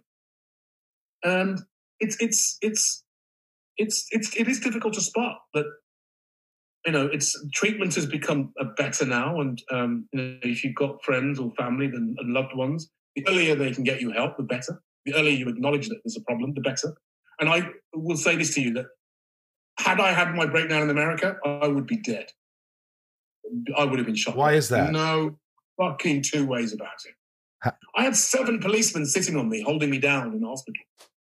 And it's it's it's it's it's it is difficult to spot, but you know, it's treatment has become a better now. And um, you know, if you've got friends or family and, and loved ones, the earlier they can get you help, the better. The earlier you acknowledge that there's a problem, the better. And I will say this to you, that had I had my breakdown in America, I would be dead. I would have been shot. Why is that? No fucking two ways about it. How? I had seven policemen sitting on me, holding me down in the hospital,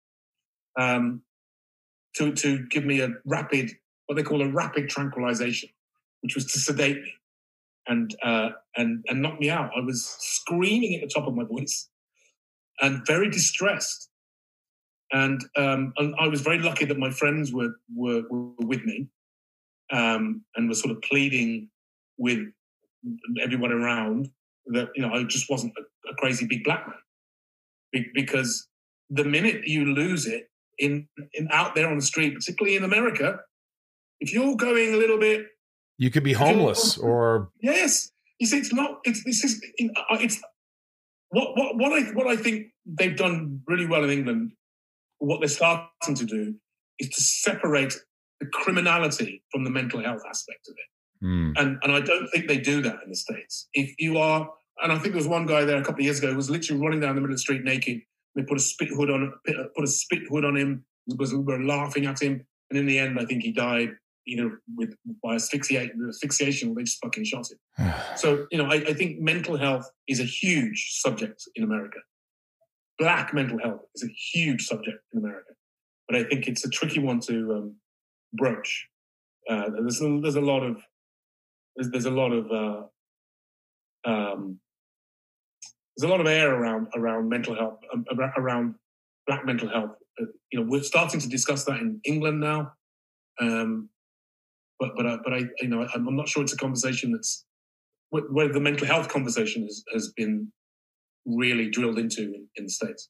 um, to to give me a rapid, what they call a rapid tranquilization, which was to sedate me and uh, and and knock me out. I was screaming at the top of my voice and very distressed. And, um, and I was very lucky that my friends were were, were with me um, and were sort of pleading with everyone around that, you know, I just wasn't a, a crazy big black man. Be- because the minute you lose it in, in out there on the street, particularly in America, if you're going a little bit, you could be homeless or yes. You see, it's not. It's this is it's what what what I what I think they've done really well in England. What they're starting to do is to separate the criminality from the mental health aspect of it. Mm. And, and I don't think they do that in the States. If you are, and I think there was one guy there a couple of years ago who was literally running down the middle of the street naked. They put a spit hood on, put a spit hood on him, because we were laughing at him. And in the end, I think he died either with by asphyxiation, asphyxiation or they just fucking shot him. So, you know, I, I think mental health is a huge subject in America. Black mental health is a huge subject in America, but I think it's a tricky one to um, broach. Uh, there's a, there's a lot of there's, there's a lot of uh, um, there's a lot of air around around mental health, um, around Black mental health. Uh, you know, we're starting to discuss that in England now, um, but but uh, but I you know I'm, I'm not sure it's a conversation that's where the mental health conversation has, has been really drilled into in, in the States.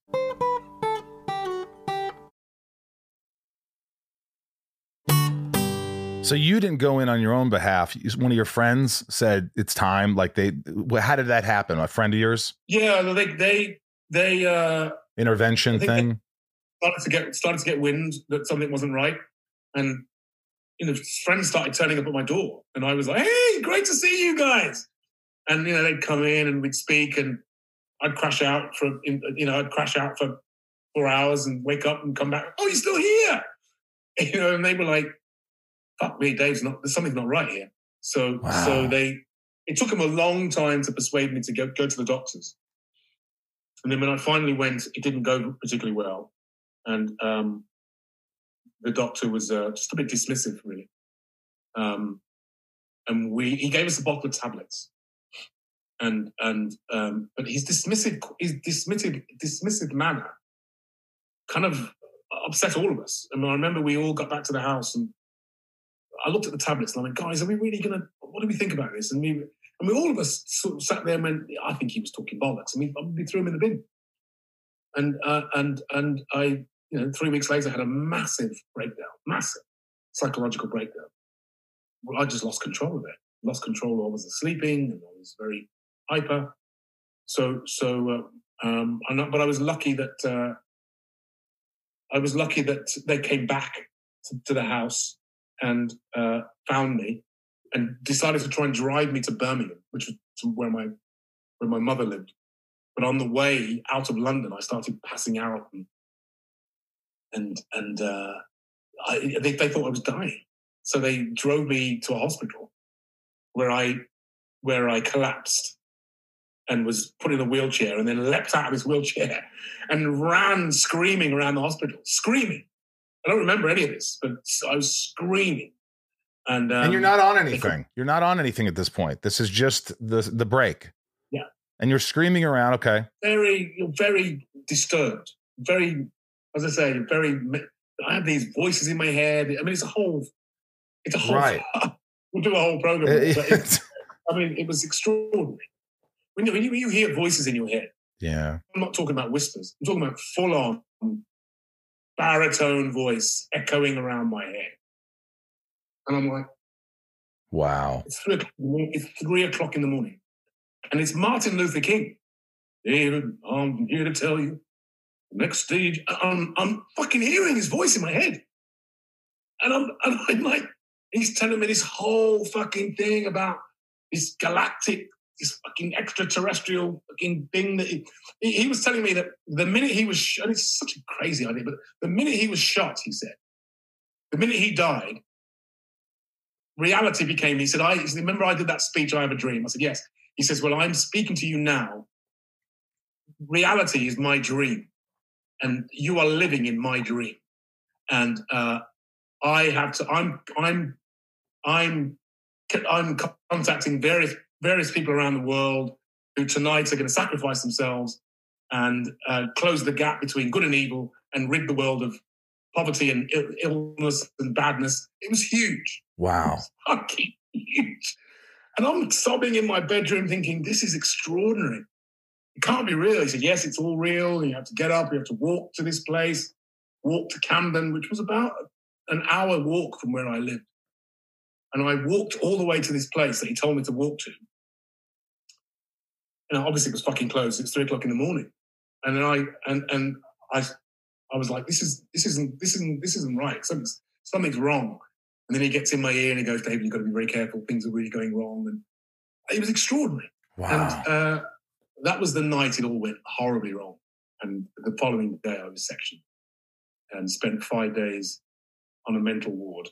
So you didn't go in on your own behalf. One of your friends said it's time. Like they, how did that happen? A friend of yours? Yeah, they they they uh, intervention thing. Started to get started to get wind that something wasn't right, and you know, friends started turning up at my door, and I was like, "Hey, great to see you guys!" And you know, they'd come in and we'd speak, and I'd crash out for, you know, I'd crash out for four hours and wake up and come back. Oh, you're still here, you know. And they were like, "Fuck me, Dave's not. There's something not right here." So, wow. so they. It took them a long time to persuade me to go go to the doctors. And then when I finally went, it didn't go particularly well, and um, the doctor was uh, just a bit dismissive, really. Um, and we he gave us a bottle of tablets. And and um, but his dismissive his dismissive dismissive manner kind of upset all of us. I mean, I remember we all got back to the house, and I looked at the tablets, and I went, "Guys, are we really gonna? What do we think about this?" And we, and we all of us sort of sat there and went, "I think he was talking bollocks," and we, we threw him in the bin. And uh, and and I, you know, three weeks later, had a massive breakdown, massive psychological breakdown. Well, I just lost control of it. Lost control. I wasn't sleeping, and I was very hyper. So, so, uh, um, I'm not, but I was lucky that uh, I was lucky that they came back to, to the house and uh, found me and decided to try and drive me to Birmingham, which was where my where my mother lived. But on the way out of London, I started passing out, and and and uh, I, they, they thought I was dying. So they drove me to a hospital where I where I collapsed and was put in a wheelchair, and then leapt out of his wheelchair and ran screaming around the hospital, screaming. I don't remember any of this, but I was screaming. And, um, and you're not on anything. You're not on anything at this point. This is just the the break. Yeah. And you're screaming around. Okay. Very, very disturbed. Very, as I say, very. I have these voices in my head. I mean, it's a whole. It's a whole. Right. We'll do a whole program. It, but it's, I mean, it was extraordinary. When you, when you hear voices in your head, yeah. I'm not talking about whispers. I'm talking about full-on baritone voice echoing around my head. And I'm like, wow. It's three o'clock, it's three o'clock in the morning. And it's Martin Luther King. David, I'm here to tell you, the next stage, I'm, I'm fucking hearing his voice in my head. And I'm, and I'm like, he's telling me this whole fucking thing about this galactic, this fucking extraterrestrial fucking thing that he, he, he was telling me that the minute he was shot, and it's such a crazy idea, but the minute he was shot, he said, the minute he died, reality became, he said, I he said, remember I did that speech, I Have a Dream? I said, yes. He says, well, I'm speaking to you now. Reality is my dream, and you are living in my dream. And uh, I have to, I'm, I'm, I'm, I'm contacting various, various people around the world who tonight are going to sacrifice themselves and uh, close the gap between good and evil and rid the world of poverty and illness and badness. It was huge. Wow. It was fucking huge. And I'm sobbing in my bedroom thinking, this is extraordinary. It can't be real. He said, yes, it's all real. You have to get up. You have to walk to this place, walk to Camden, which was about an hour walk from where I lived. And I walked all the way to this place that he told me to walk to. And obviously it was fucking closed. It's three o'clock in the morning. And then I, and, and I, I was like, this is, this isn't, this isn't, this isn't right. Something's, something's wrong. And then he gets in my ear and he goes, David, you've got to be very careful. Things are really going wrong. And it was extraordinary. Wow. And uh, that was the night it all went horribly wrong. And the following day I was sectioned and spent five days on a mental ward,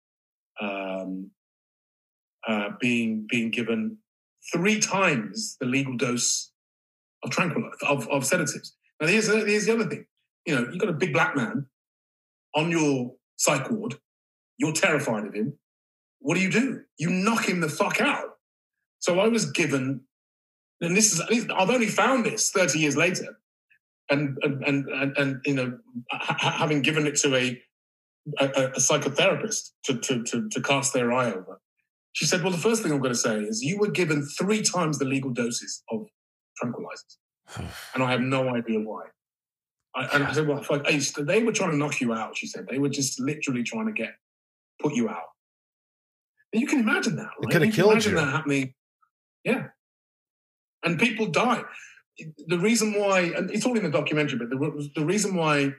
um, uh, being being given three times the legal dose of tranquilizers, of, of sedatives. Now, here's, here's the other thing. You know, you've got a big black man on your psych ward. You're terrified of him. What do you do? You knock him the fuck out. So I was given, and this is, I've only found this thirty years later, and and and and, and you know, ha- having given it to a a, a psychotherapist to, to to to cast their eye over. She said, "Well, the first thing I'm going to say is you were given three times the legal doses of tranquilizers, and I have no idea why." I, and I said, "Well, if I, I used to, they were trying to knock you out." She said, "They were just literally trying to get put you out." And you can imagine that. Right? It could have killed imagine you. That happening. Yeah. And people die. The reason why, and it's all in the documentary, but the, the reason why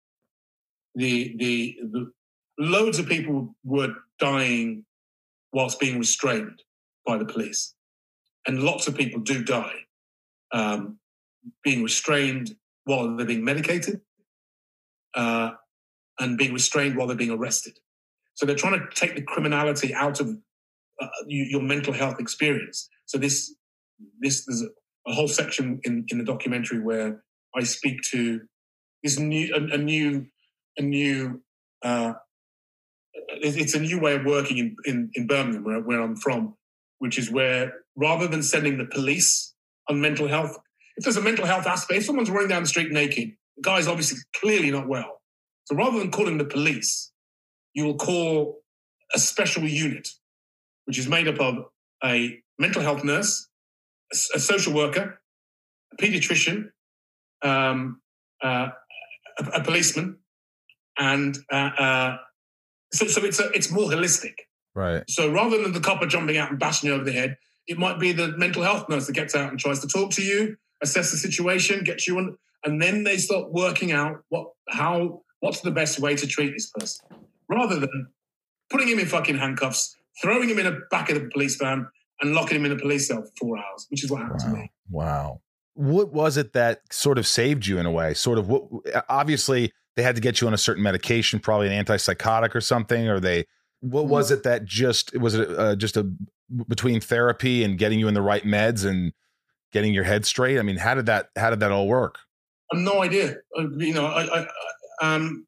the, the the loads of people were dying whilst being restrained by the police, and lots of people do die um, being restrained while they're being medicated, uh, and being restrained while they're being arrested. So they're trying to take the criminality out of uh, your mental health experience. So this, this there's a, a whole section in, in the documentary where I speak to this new, a, a new, a new. Uh, it's a new way of working in, in, in Birmingham, where, where I'm from, which is where rather than sending the police on mental health, if there's a mental health aspect, if someone's running down the street naked, the guy's obviously clearly not well. So rather than calling the police, you will call a special unit, which is made up of a mental health nurse, a, a social worker, a paediatrician, um, uh, a, a policeman, and uh, uh, so, so it's a, it's more holistic. Right. So rather than the copper jumping out and bashing you over the head, it might be the mental health nurse that gets out and tries to talk to you, assess the situation, gets you on, and then they start working out what how what's the best way to treat this person, rather than putting him in fucking handcuffs, throwing him in the back of the police van, and locking him in a police cell for four hours, which is what happened wow. to me. Wow. What was it that sort of saved you in a way? Sort of what? Obviously, they had to get you on a certain medication, probably an antipsychotic or something, or they. What was it that just was it uh, just a between therapy and getting you in the right meds and getting your head straight? I mean, how did that how did that all work? I have no idea. You know, I, I um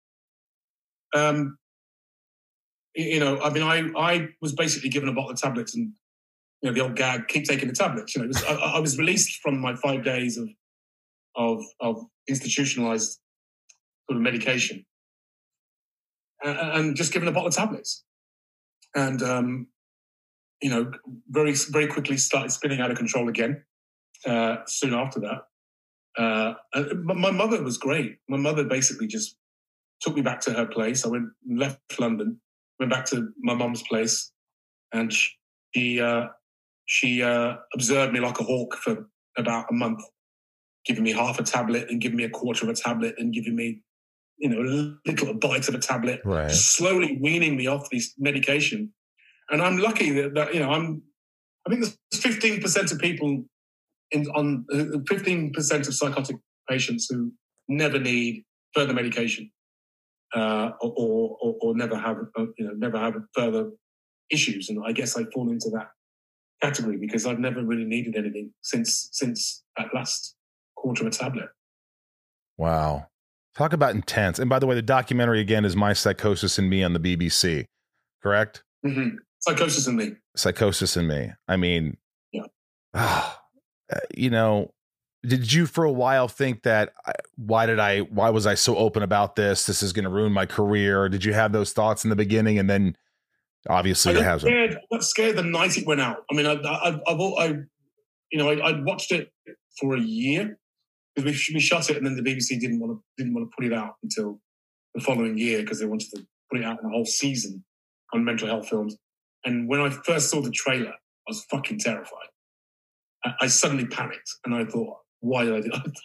um you know, I mean, I I was basically given a bottle of tablets, and you know, the old gag, keep taking the tablets. You know, it was, I, I was released from my five days of of of institutionalized sort of medication, and, and just given a bottle of tablets, and um, you know, very very quickly started spinning out of control again. Uh, soon after that, uh, and my mother was great. My mother basically just took me back to her place. I went left London, went back to my mum's place, and she uh, she uh, observed me like a hawk for about a month. giving me half a tablet and giving me a quarter of a tablet and giving me, you know, a little bite of a tablet, right. just slowly weaning me off this medication. And I'm lucky that, that you know, I'm, I think there's fifteen percent of people in on uh, fifteen percent of psychotic patients who never need further medication uh, or, or or never have uh, you know never have further issues. And I guess I fall into that category because I've never really needed anything since since that last quarter of a tablet. Wow. Talk about intense. And by the way, the documentary again is My Psychosis and Me on the B B C, correct? Mm-hmm. Psychosis and Me. Psychosis and Me. I mean, yeah. Uh, you know, did you for a while think that why did I, why was I so open about this? This is going to ruin my career. Did you have those thoughts in the beginning? And then obviously I it hasn't. Scared, I got scared the night it went out. I mean, I, I, I've, I, you know, I, I watched it for a year because we, we shot it and then the B B C didn't want to, didn't want to put it out until the following year because they wanted to put it out in a whole season on mental health films. And when I first saw the trailer, I was fucking terrified. I, I suddenly panicked and I thought, why did I do that?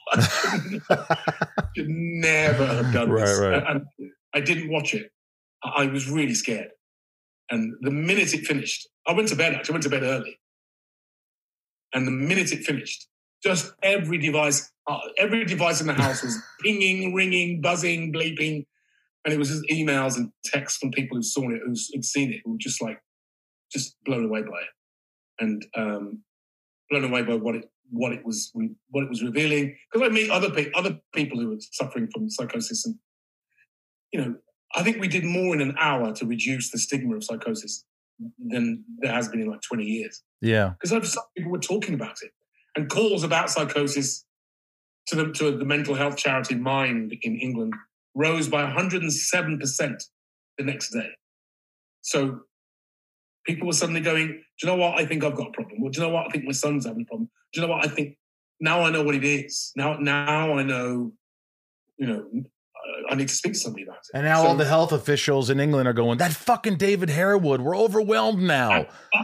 I should never have done right, this. Right. And I didn't watch it. I, I was really scared. And the minute it finished, I went to bed actually, I went to bed early. And the minute it finished, just every device, uh, every device in the house was pinging, ringing, buzzing, bleeping. And it was just emails and texts from people who saw it, who'd seen it, who were just like, just blown away by it, and um, blown away by what it what it was what it was revealing. Because I meet other pe- other people who are suffering from psychosis, and you know, I think we did more in an hour to reduce the stigma of psychosis than there has been in like twenty years. Yeah, because some people were talking about it, and calls about psychosis to the to the mental health charity Mind in England rose by one hundred seven percent the next day. So people were suddenly going, do you know what? I think I've got a problem. Well, do you know what? I think my son's having a problem. Do you know what? I think now I know what it is. Now, now I know, you know, I need to speak to somebody about it. And now so, all the health officials in England are going, that fucking David Harewood, we're overwhelmed now.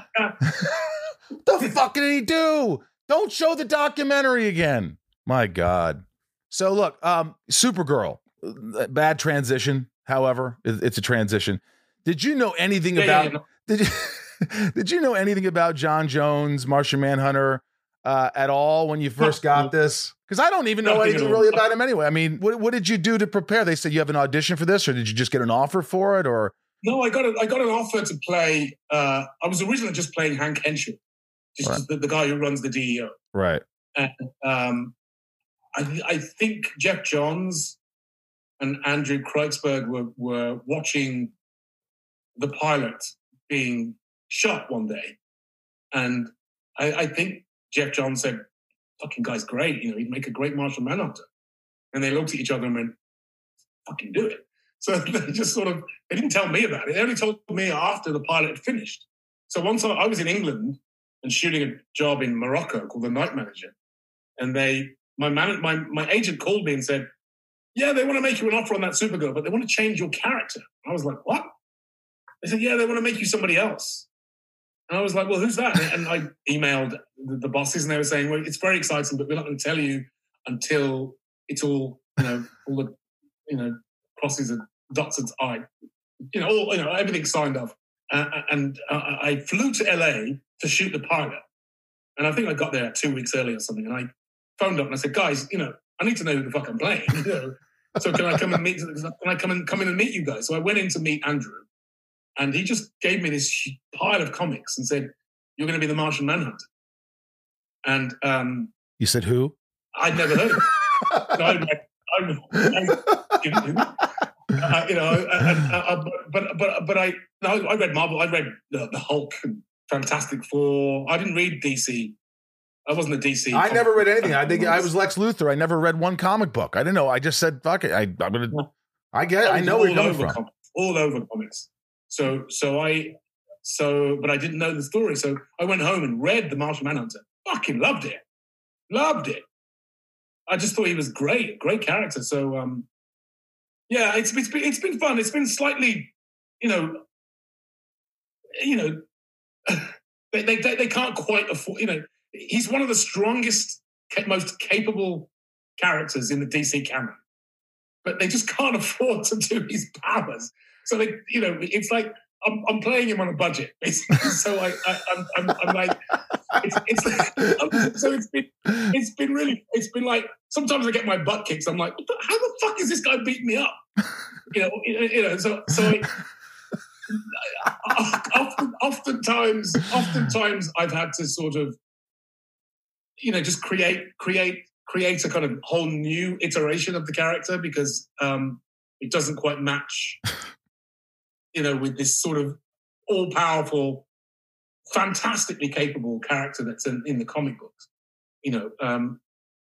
The fuck did he do? Don't show the documentary again. My God. So look, um, Supergirl, bad transition. However, it's a transition. Did you know anything yeah, about, yeah, no. did you, did you know anything about John Jones, Martian Manhunter, uh, at all when you first got this? Because I don't even know Nothing anything really about him anyway. I mean, what what did you do to prepare? They said you have an audition for this, or did you just get an offer for it? Or no, I got a, I got an offer to play. Uh, I was originally just playing Hank Henshaw, just right. the, the guy who runs the D E O. Right. And um, I, I think Jeff Johns and Andrew Kreutzberg were were watching the pilot being shot one day, and I, I think Jeff Johns said, "Fucking guy's great, you know, he'd make a great Martian Manhunter." And they looked at each other and went, "Fucking do it." So they just sort of, they didn't tell me about it. They only told me after the pilot had finished. So once I, I was in England and shooting a job in Morocco called The Night Manager, and they, my man, my my agent called me and said, "Yeah, they want to make you an offer on that Supergirl, but they want to change your character." I was like, "What?" They said, "Yeah, they want to make you somebody else." And I was like, "Well, who's that?" And I emailed the, the bosses, and they were saying, "Well, it's very exciting, but we're not going to tell you until it's all, you know, all the, you know, crosses and dots and I, you know, all, you know, everything's signed off." Uh, and uh, I flew to L A to shoot the pilot, and I think I got there two weeks early or something. And I phoned up and I said, "Guys, you know, I need to know who the fuck I'm playing. You know, so can I come and meet? Can I come and come in and meet you guys?" So I went in to meet Andrew. And he just gave me this pile of comics and said, "You're going to be the Martian Manhunter." And um, you said who? I'd never heard of it. So I read, I, I, uh, you know, uh, uh, but but but I no, I read Marvel. I read the, the Hulk and Fantastic Four. I didn't read D C. I wasn't a D C. I never read anything. I think I was Lex Luthor. I never read one comic book. I didn't know. I just said, "Fuck it." I, I'm gonna. I get. I, I know where you're coming from. Comics, all over comics. So, so I, so, but I didn't know the story. So I went home and read The Martian Manhunter. Fucking loved it. Loved it. I just thought he was great, great character. So, um, yeah, it's, it's been, it's been fun. It's been slightly, you know, you know, they, they, they can't quite afford, you know, he's one of the strongest, most capable characters in the D C canon, but they just can't afford to do his powers. So they, you know, it's like I'm, I'm playing him on a budget, basically. So I, I I'm, I'm, I'm like, it's, it's like, so it's been, it's been really, it's been like sometimes I get my butt kicked. I'm like, what the, how the fuck is this guy beating me up? You know, you know. So so I, often, oftentimes, oftentimes I've had to sort of, you know, just create, create, create a kind of whole new iteration of the character because um, it doesn't quite match. You know, with this sort of all-powerful, fantastically capable character that's in, in the comic books. You know, um,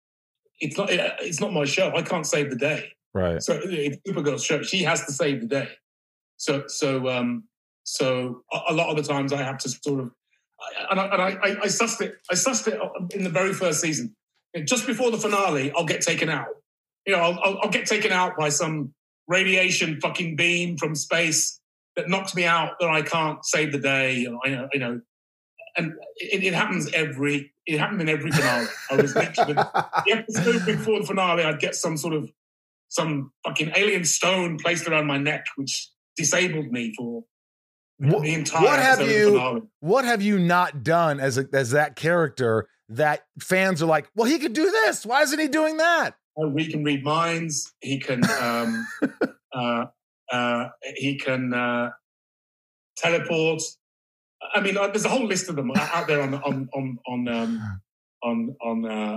it's not it, it's not my show. I can't save the day. Right. So it's Supergirl's show. She has to save the day. So so um, so a, a lot of the times I have to sort of, and I, and I, I, I sussed it. I sussed it in the very first season. Just before the finale, I'll get taken out. You know, I'll, I'll, I'll get taken out by some radiation fucking beam from space that knocks me out, that I can't save the day. You know, I know, you know and it, it happens every. It happened in every finale. I was literally the episode before the finale. I'd get some sort of some fucking alien stone placed around my neck, which disabled me for what, the entire. What have episode you? Of the finale. What have you not done as a, as that character that fans are like, well, he could do this. Why isn't he doing that? Oh, he can read minds. He can. Um, uh, Uh, he can uh, teleport. I mean, uh, there's a whole list of them out there on on on on um, on on uh,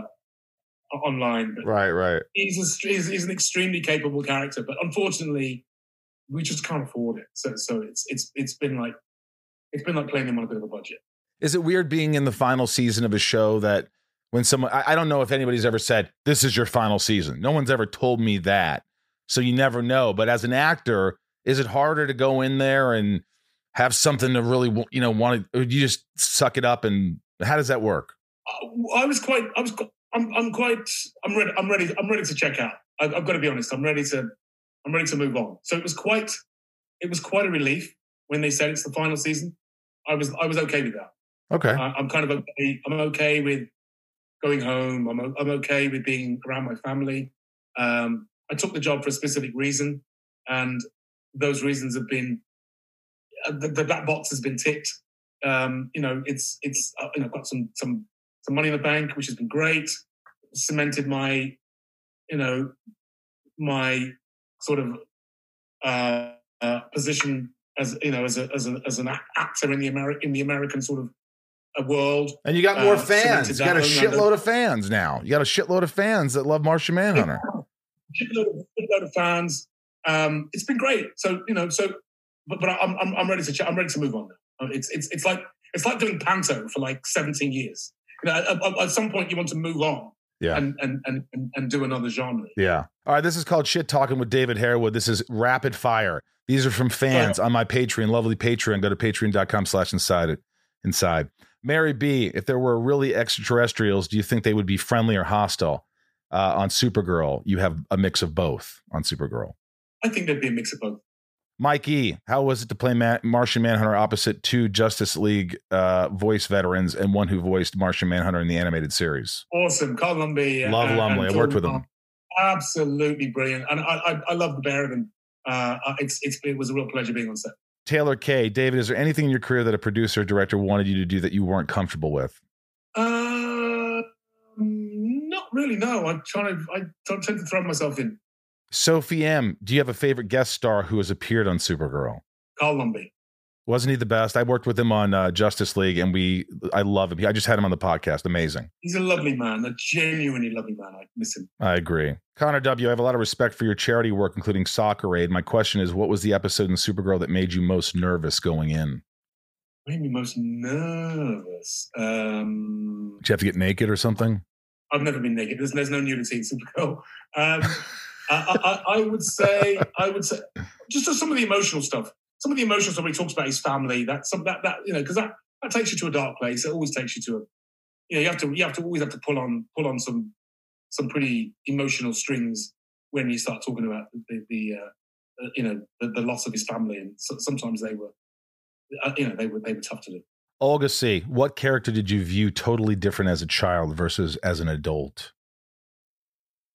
online. But right, right. He's, a, he's he's an extremely capable character, but unfortunately, we just can't afford it. So so it's it's it's been like it's been like playing him on a bit of a budget. Is it weird being in the final season of a show that when someone I, I don't know if anybody's ever said this is your final season. No one's ever told me that. So you never know. But as an actor, is it harder to go in there and have something to really, you know, want to, or you just suck it up? And how does that work? I was quite, I was, I'm, I'm quite, I'm ready, I'm ready, I'm ready to check out. I've, I've got to be honest. I'm ready to, I'm ready to move on. So it was quite, it was quite a relief when they said it's the final season. I was, I was okay with that. Okay. I, I'm kind of okay. I'm okay with going home. I'm, I'm okay with being around my family. Um, I took the job for a specific reason, and those reasons have been uh, the, the that box has been ticked. Um, you know, it's it's uh, you know, I've got some some some money in the bank, which has been great. Cemented my, you know, my sort of uh, uh, position as you know as a as a as an actor in the Ameri- in the American sort of uh, world. And you got more uh, fans. You got a shitload the- of fans now. You got a shitload of fans that love Martian Manhunter. Shitload of, shitload of fans. Um, it's been great. So you know, so but but I'm I'm I'm ready to ch- I'm ready to move on now. It's it's it's like it's like doing panto for like seventeen years. You know, at, at, at some point you want to move on. Yeah. And, and and and and do another genre. Yeah. All right. This is called Shit Talking with David Harewood. This is rapid fire. These are from fans on my Patreon, lovely Patreon. Go to patreon.com slash inside it. Inside. Mary B, if there were really extraterrestrials, do you think they would be friendly or hostile? Uh, on Supergirl, you have a mix of both on Supergirl. I think there'd be a mix of both. Mike E, how was it to play Ma- Martian Manhunter opposite two Justice League uh, voice veterans and one who voiced Martian Manhunter in the animated series? Awesome. Carl Lumbly. Love and, Lumley. and I worked with him. Absolutely brilliant. And I, I, I love the pair of them. Uh, it's, it's, it was a real pleasure being on set. Taylor K, David, is there anything in your career that a producer or director wanted you to do that you weren't comfortable with? Uh, not really, no. I try to, I don't tend to throw myself in. Sophie M, do you have a favorite guest star who has appeared on Supergirl? Carl Lumbly. Wasn't he the best? I worked with him on uh, Justice League, and we, I love him. I just had him on the podcast. Amazing. He's a lovely man, a genuinely lovely man. I miss him. I agree. Connor W, I have a lot of respect for your charity work, including Soccer Aid. My question is, what was the episode in Supergirl that made you most nervous going in? Made me most nervous. Um, Did you have to get naked or something? I've never been naked. There's, there's no nudity in Supergirl. Um, I, I, I would say, I would say, just some of the emotional stuff. Some of the emotional stuff when he talks about his family. That some that that you know, because that, that takes you to a dark place. It always takes you to a, you know, you have to you have to always have to pull on pull on some some pretty emotional strings when you start talking about the, the uh, you know the, the loss of his family, and so, sometimes they were, uh, you know, they were they were tough to do. Olga C, what character did you view totally different as a child versus as an adult?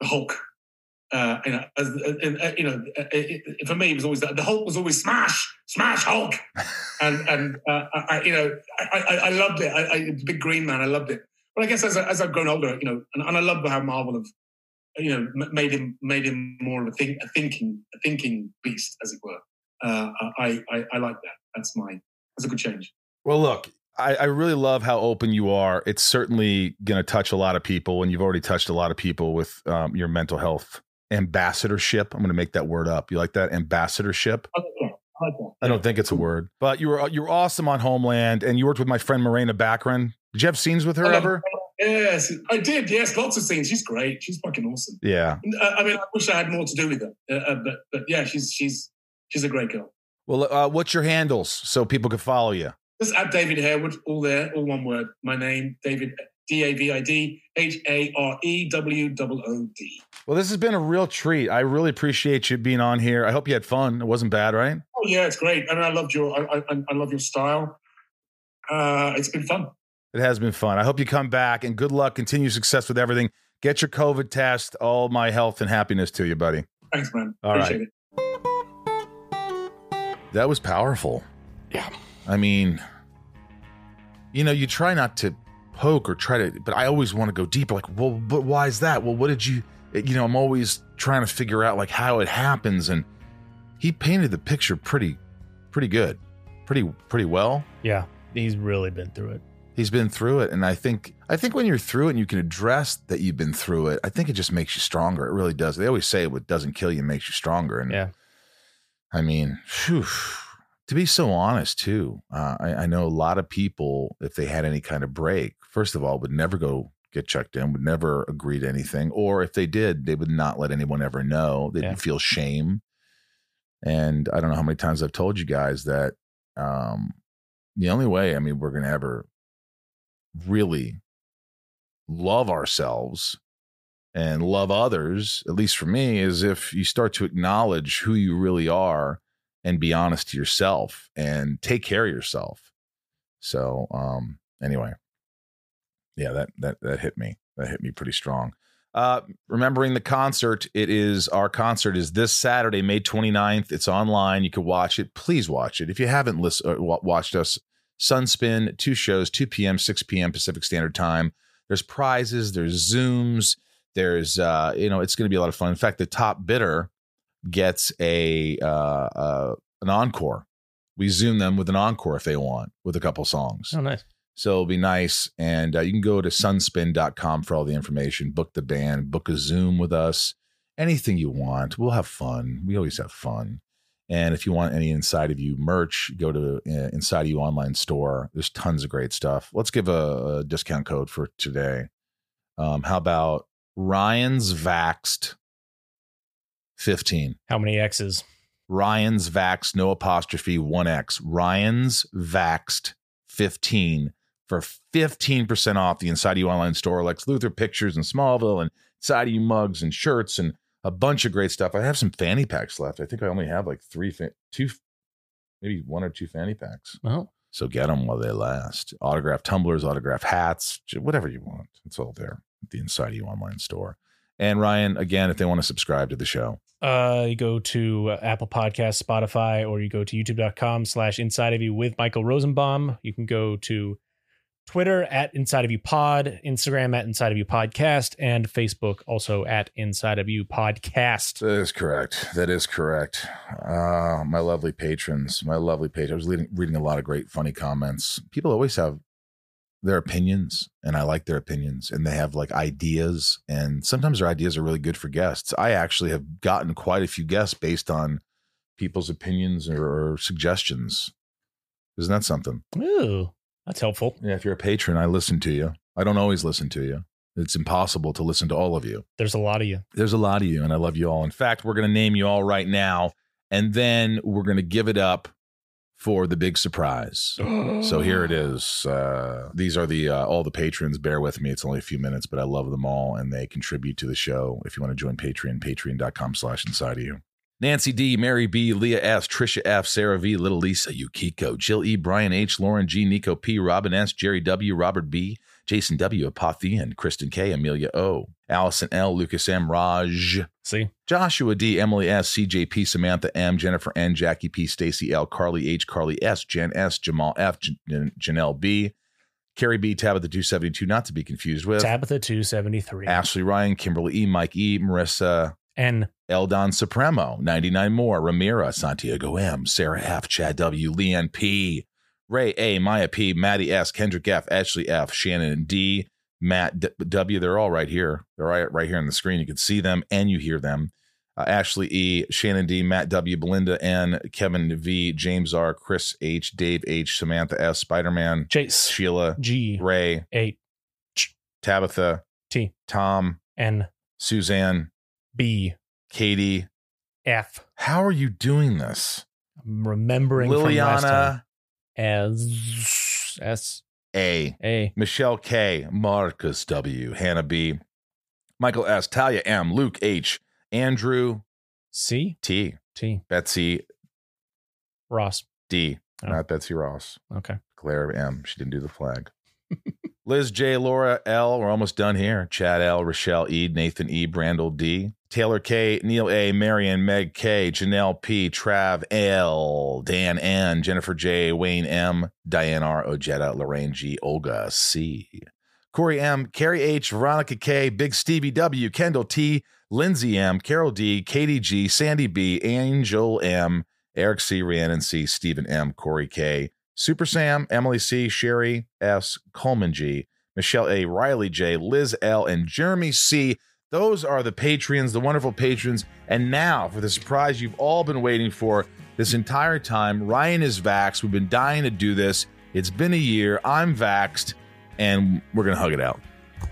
the Hulk. Uh, you know, as, uh, you know, uh, it, it, for me, it was always the Hulk was always smash, smash Hulk, and and uh, I, you know, I, I, I loved it. I, I, the big green man, I loved it. But I guess as, I, as I've grown older, you know, and, and I love how Marvel have, you know, made him made him more of a think a thinking a thinking beast, as it were. Uh, I, I I like that. That's my that's a good change. Well, look, I, I really love how open you are. It's certainly going to touch a lot of people, and you've already touched a lot of people with um, your mental health ambassadorship. I'm going to make that word up. You like that ambassadorship? I like that. I like that. I don't think it's a word, but you were you were awesome on Homeland, and you worked with my friend Morena Baccarin. Did you have scenes with her I ever? Yes, I did. Yes, lots of scenes. She's great. She's fucking awesome. Yeah. Uh, I mean, I wish I had more to do with her, uh, uh, but but yeah, she's she's she's a great girl. Well, uh, what's your handles so people can follow you? Just at David Harewood, all there, all one word. My name, David, D A V I D H A R E W O O D. Well, this has been a real treat. I really appreciate you being on here. I hope you had fun. It wasn't bad, right? Oh yeah, it's great. I mean, I loved your, I, I, I love your style. Uh, it's been fun. It has been fun. I hope you come back, and good luck. Continue success with everything. Get your COVID test. All my health and happiness to you, buddy. Thanks, man. All Appreciate right. it. That was powerful. Yeah. I mean, you know, you try not to poke or try to, but I always want to go deeper. Like, well, but why is that? Well, what did you, you know, I'm always trying to figure out like how it happens. And he painted the picture pretty, pretty good, pretty, pretty well. Yeah. He's really been through it. He's been through it. And I think, I think when you're through it and you can address that you've been through it, I think it just makes you stronger. It really does. They always say what doesn't kill you makes you stronger. And yeah, I mean, whew, to be so honest too, uh, I, I know a lot of people, if they had any kind of break, first of all, would never go get checked in, would never agree to anything. Or if they did, they would not let anyone ever know. They'd Yeah. feel shame. And I don't know how many times I've told you guys that um, the only way, I mean, we're going to ever really love ourselves and love others, at least for me, is if you start to acknowledge who you really are and be honest to yourself and take care of yourself. So um, anyway, yeah, that, that, that hit me. That hit me pretty strong. Uh, remembering the concert, it is, our concert is this Saturday, May twenty-ninth. It's online. You can watch it. Please watch it. If you haven't list, uh, watched us, Sunspin, two shows, two p.m., six p.m. Pacific Standard Time. There's prizes, there's Zooms, there's, uh, you know, it's going to be a lot of fun. In fact, the top bidder gets a uh, uh, an encore. We Zoom them with an encore if they want, with a couple songs. Oh, nice. So it'll be nice. And uh, you can go to sunspin dot com for all the information, book the band, book a Zoom with us, anything you want. We'll have fun. We always have fun. And if you want any Inside of You merch, go to uh, Inside of You online store. There's tons of great stuff. Let's give a, a discount code for today. Um, how about Ryan's Vaxxed fifteen? How many X's? Ryan's Vaxxed, no apostrophe, one X. Ryan's Vaxxed fifteen for fifteen percent off the Inside of You online store. Lex Luthor pictures in Smallville and Inside of You mugs and shirts and a bunch of great stuff. I have some fanny packs left. I think I only have like three, fa- two, maybe one or two fanny packs. Oh, so get them while they last. Autographed tumblers, autographed hats, whatever you want. It's all there at the Inside of You online store. And Ryan, again, if they want to subscribe to the show, uh, you go to uh, Apple Podcasts, Spotify, or you go to youtube dot com slash Inside of You with Michael Rosenbaum. You can go to Twitter at Inside of You Pod, Instagram at Inside of You Podcast, and Facebook also at Inside of You Podcast. That is correct. That is correct. Uh, my lovely patrons, my lovely patrons. I was reading, reading a lot of great, funny comments. People always have their opinions, and I like their opinions, and they have like ideas, and sometimes their ideas are really good for guests. I actually have gotten quite a few guests based on people's opinions or, or suggestions. Isn't that something? Ooh. That's helpful. Yeah, if you're a patron, I listen to you. I don't always listen to you. It's impossible to listen to all of you. There's a lot of you. There's a lot of you, and I love you all. In fact, we're going to name you all right now, and then we're going to give it up for the big surprise. So here it is. Uh, these are the uh, all the patrons. Bear with me. It's only a few minutes, but I love them all, and they contribute to the show. If you want to join Patreon, patreon dot com slash inside of you. Nancy D, Mary B, Leah S, Trisha F, Sarah V, Little Lisa, Yukiko, Jill E, Brian H, Lauren G, Nico P, Robin S, Jerry W, Robert B, Jason W., Apothean, Kristen K., Amelia O., Allison L., Lucas M., Raj, See, Joshua D., Emily S., C J P., Samantha M., Jennifer N., Jackie P., Stacy L., Carly H., Carly S., Jen S., Jamal F., Jan- Janelle B., Carrie B., Tabitha two seventy-two, not to be confused with Tabitha two seventy-three, Ashley Ryan, Kimberly E., Mike E., Marissa N., Eldon Supremo, ninety-nine more, Ramira, Santiago M., Sarah F., Chad W., Leanne P., Ray A., Maya P., Maddie S., Kendrick F., Ashley F., Shannon D., Matt D- W. They're all right here. They're right, right here on the screen. You can see them and you hear them. Uh, Ashley E., Shannon D., Matt W., Belinda N., Kevin V., James R., Chris H., Dave H., Samantha S., Spider-Man, Chase, Sheila G, Ray, H, Tabitha, T, Tom, N, Suzanne, B, Katie. F. How are you doing this? I'm remembering from last time. Liliana As S A. A. Michelle K. Marcus W. Hannah B. Michael S. Talia M. Luke H. Andrew C. T. T. Betsy Ross D. Oh. Not Betsy Ross. Okay. Claire M. She didn't do the flag. Liz J. Laura L. We're almost done here. Chad L. Rochelle E. Nathan E. Brandel D. Taylor K. Neil A. Marion Meg K. Janelle P. Trav L. Dan N. Jennifer J. Wayne M. Diane R. Ojeda. Lorraine G. Olga C. Corey M. Carrie H. Veronica K. Big Stevie W. Kendall T. Lindsay M. Carol D. Katie G. Sandy B. Angel M. Eric C. Rhiannon C. Stephen M. Corey K. Super Sam, Emily C., Sherry S., Coleman G., Michelle A., Riley J., Liz L., and Jeremy C. Those are the patrons, the wonderful patrons. And now for the surprise you've all been waiting for this entire time. Ryan is vaxxed. We've been dying to do this. It's been a year. I'm vaxxed, and we're going to hug it out.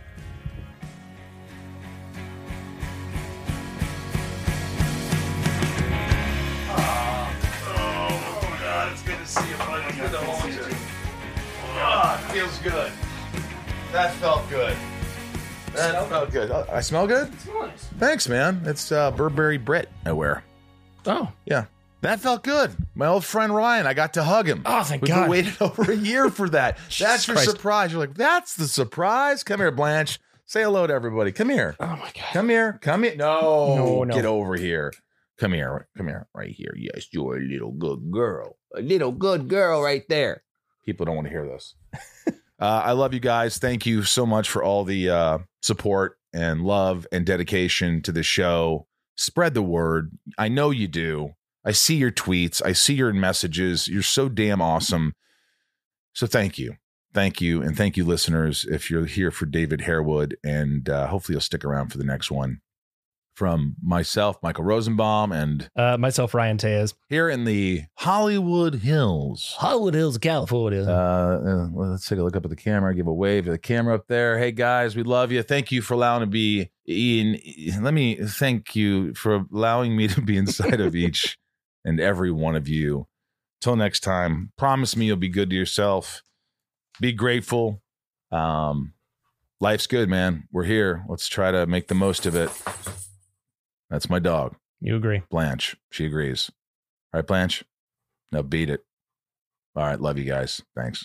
Feels good. That felt good. That smell felt good. good. I smell good? It's nice. Thanks, man. It's uh, Burberry Brit I wear. Oh. Yeah. That felt good. My old friend Ryan, I got to hug him. Oh, thank We've God. We've waited over a year for that. That's your Christ. surprise. You're like, that's the surprise? Come here, Blanche. Say hello to everybody. Come here. Oh, my God. Come here. Come here. No. No, no. Get over here. Come here. Come here. Right here. Yes, you're a little good girl. A little good girl right there. People don't want to hear this. uh, I love you guys. Thank you so much for all the uh, support and love and dedication to the show. Spread the word. I know you do. I see your tweets. I see your messages. You're so damn awesome. So thank you. Thank you. And thank you, listeners, if you're here for David Harewood. And uh, hopefully you'll stick around for the next one. From myself, Michael Rosenbaum, and uh, myself, Ryan Tejas, here in the Hollywood Hills. Hollywood Hills, California. Uh, uh, well, let's take a look up at the camera. Give a wave to the camera up there. Hey, guys, we love you. Thank you for allowing to be in. Let me thank you for allowing me to be inside of each and every one of you. Till next time, promise me you'll be good to yourself. Be grateful. Um, life's good, man. We're here. Let's try to make the most of it. That's my dog. You agree. Blanche. She agrees. All right, Blanche. Now beat it. All right. Love you guys. Thanks.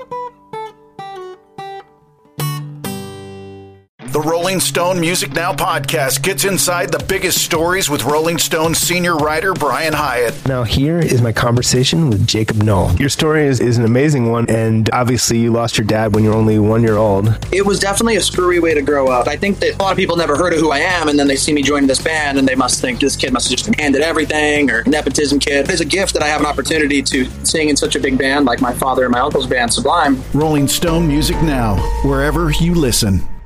The Rolling Stone Music Now podcast gets inside the biggest stories with Rolling Stone senior writer Brian Hyatt. Now here is my conversation with Jacob Knoll. Your story is, is an amazing one, and obviously you lost your dad when you were only one year old. It was definitely a screwy way to grow up. I think that a lot of people never heard of who I am, and then they see me joining this band, and they must think this kid must have just been handed everything, or nepotism kid. It's a gift that I have an opportunity to sing in such a big band like my father and my uncle's band, Sublime. Rolling Stone Music Now, wherever you listen.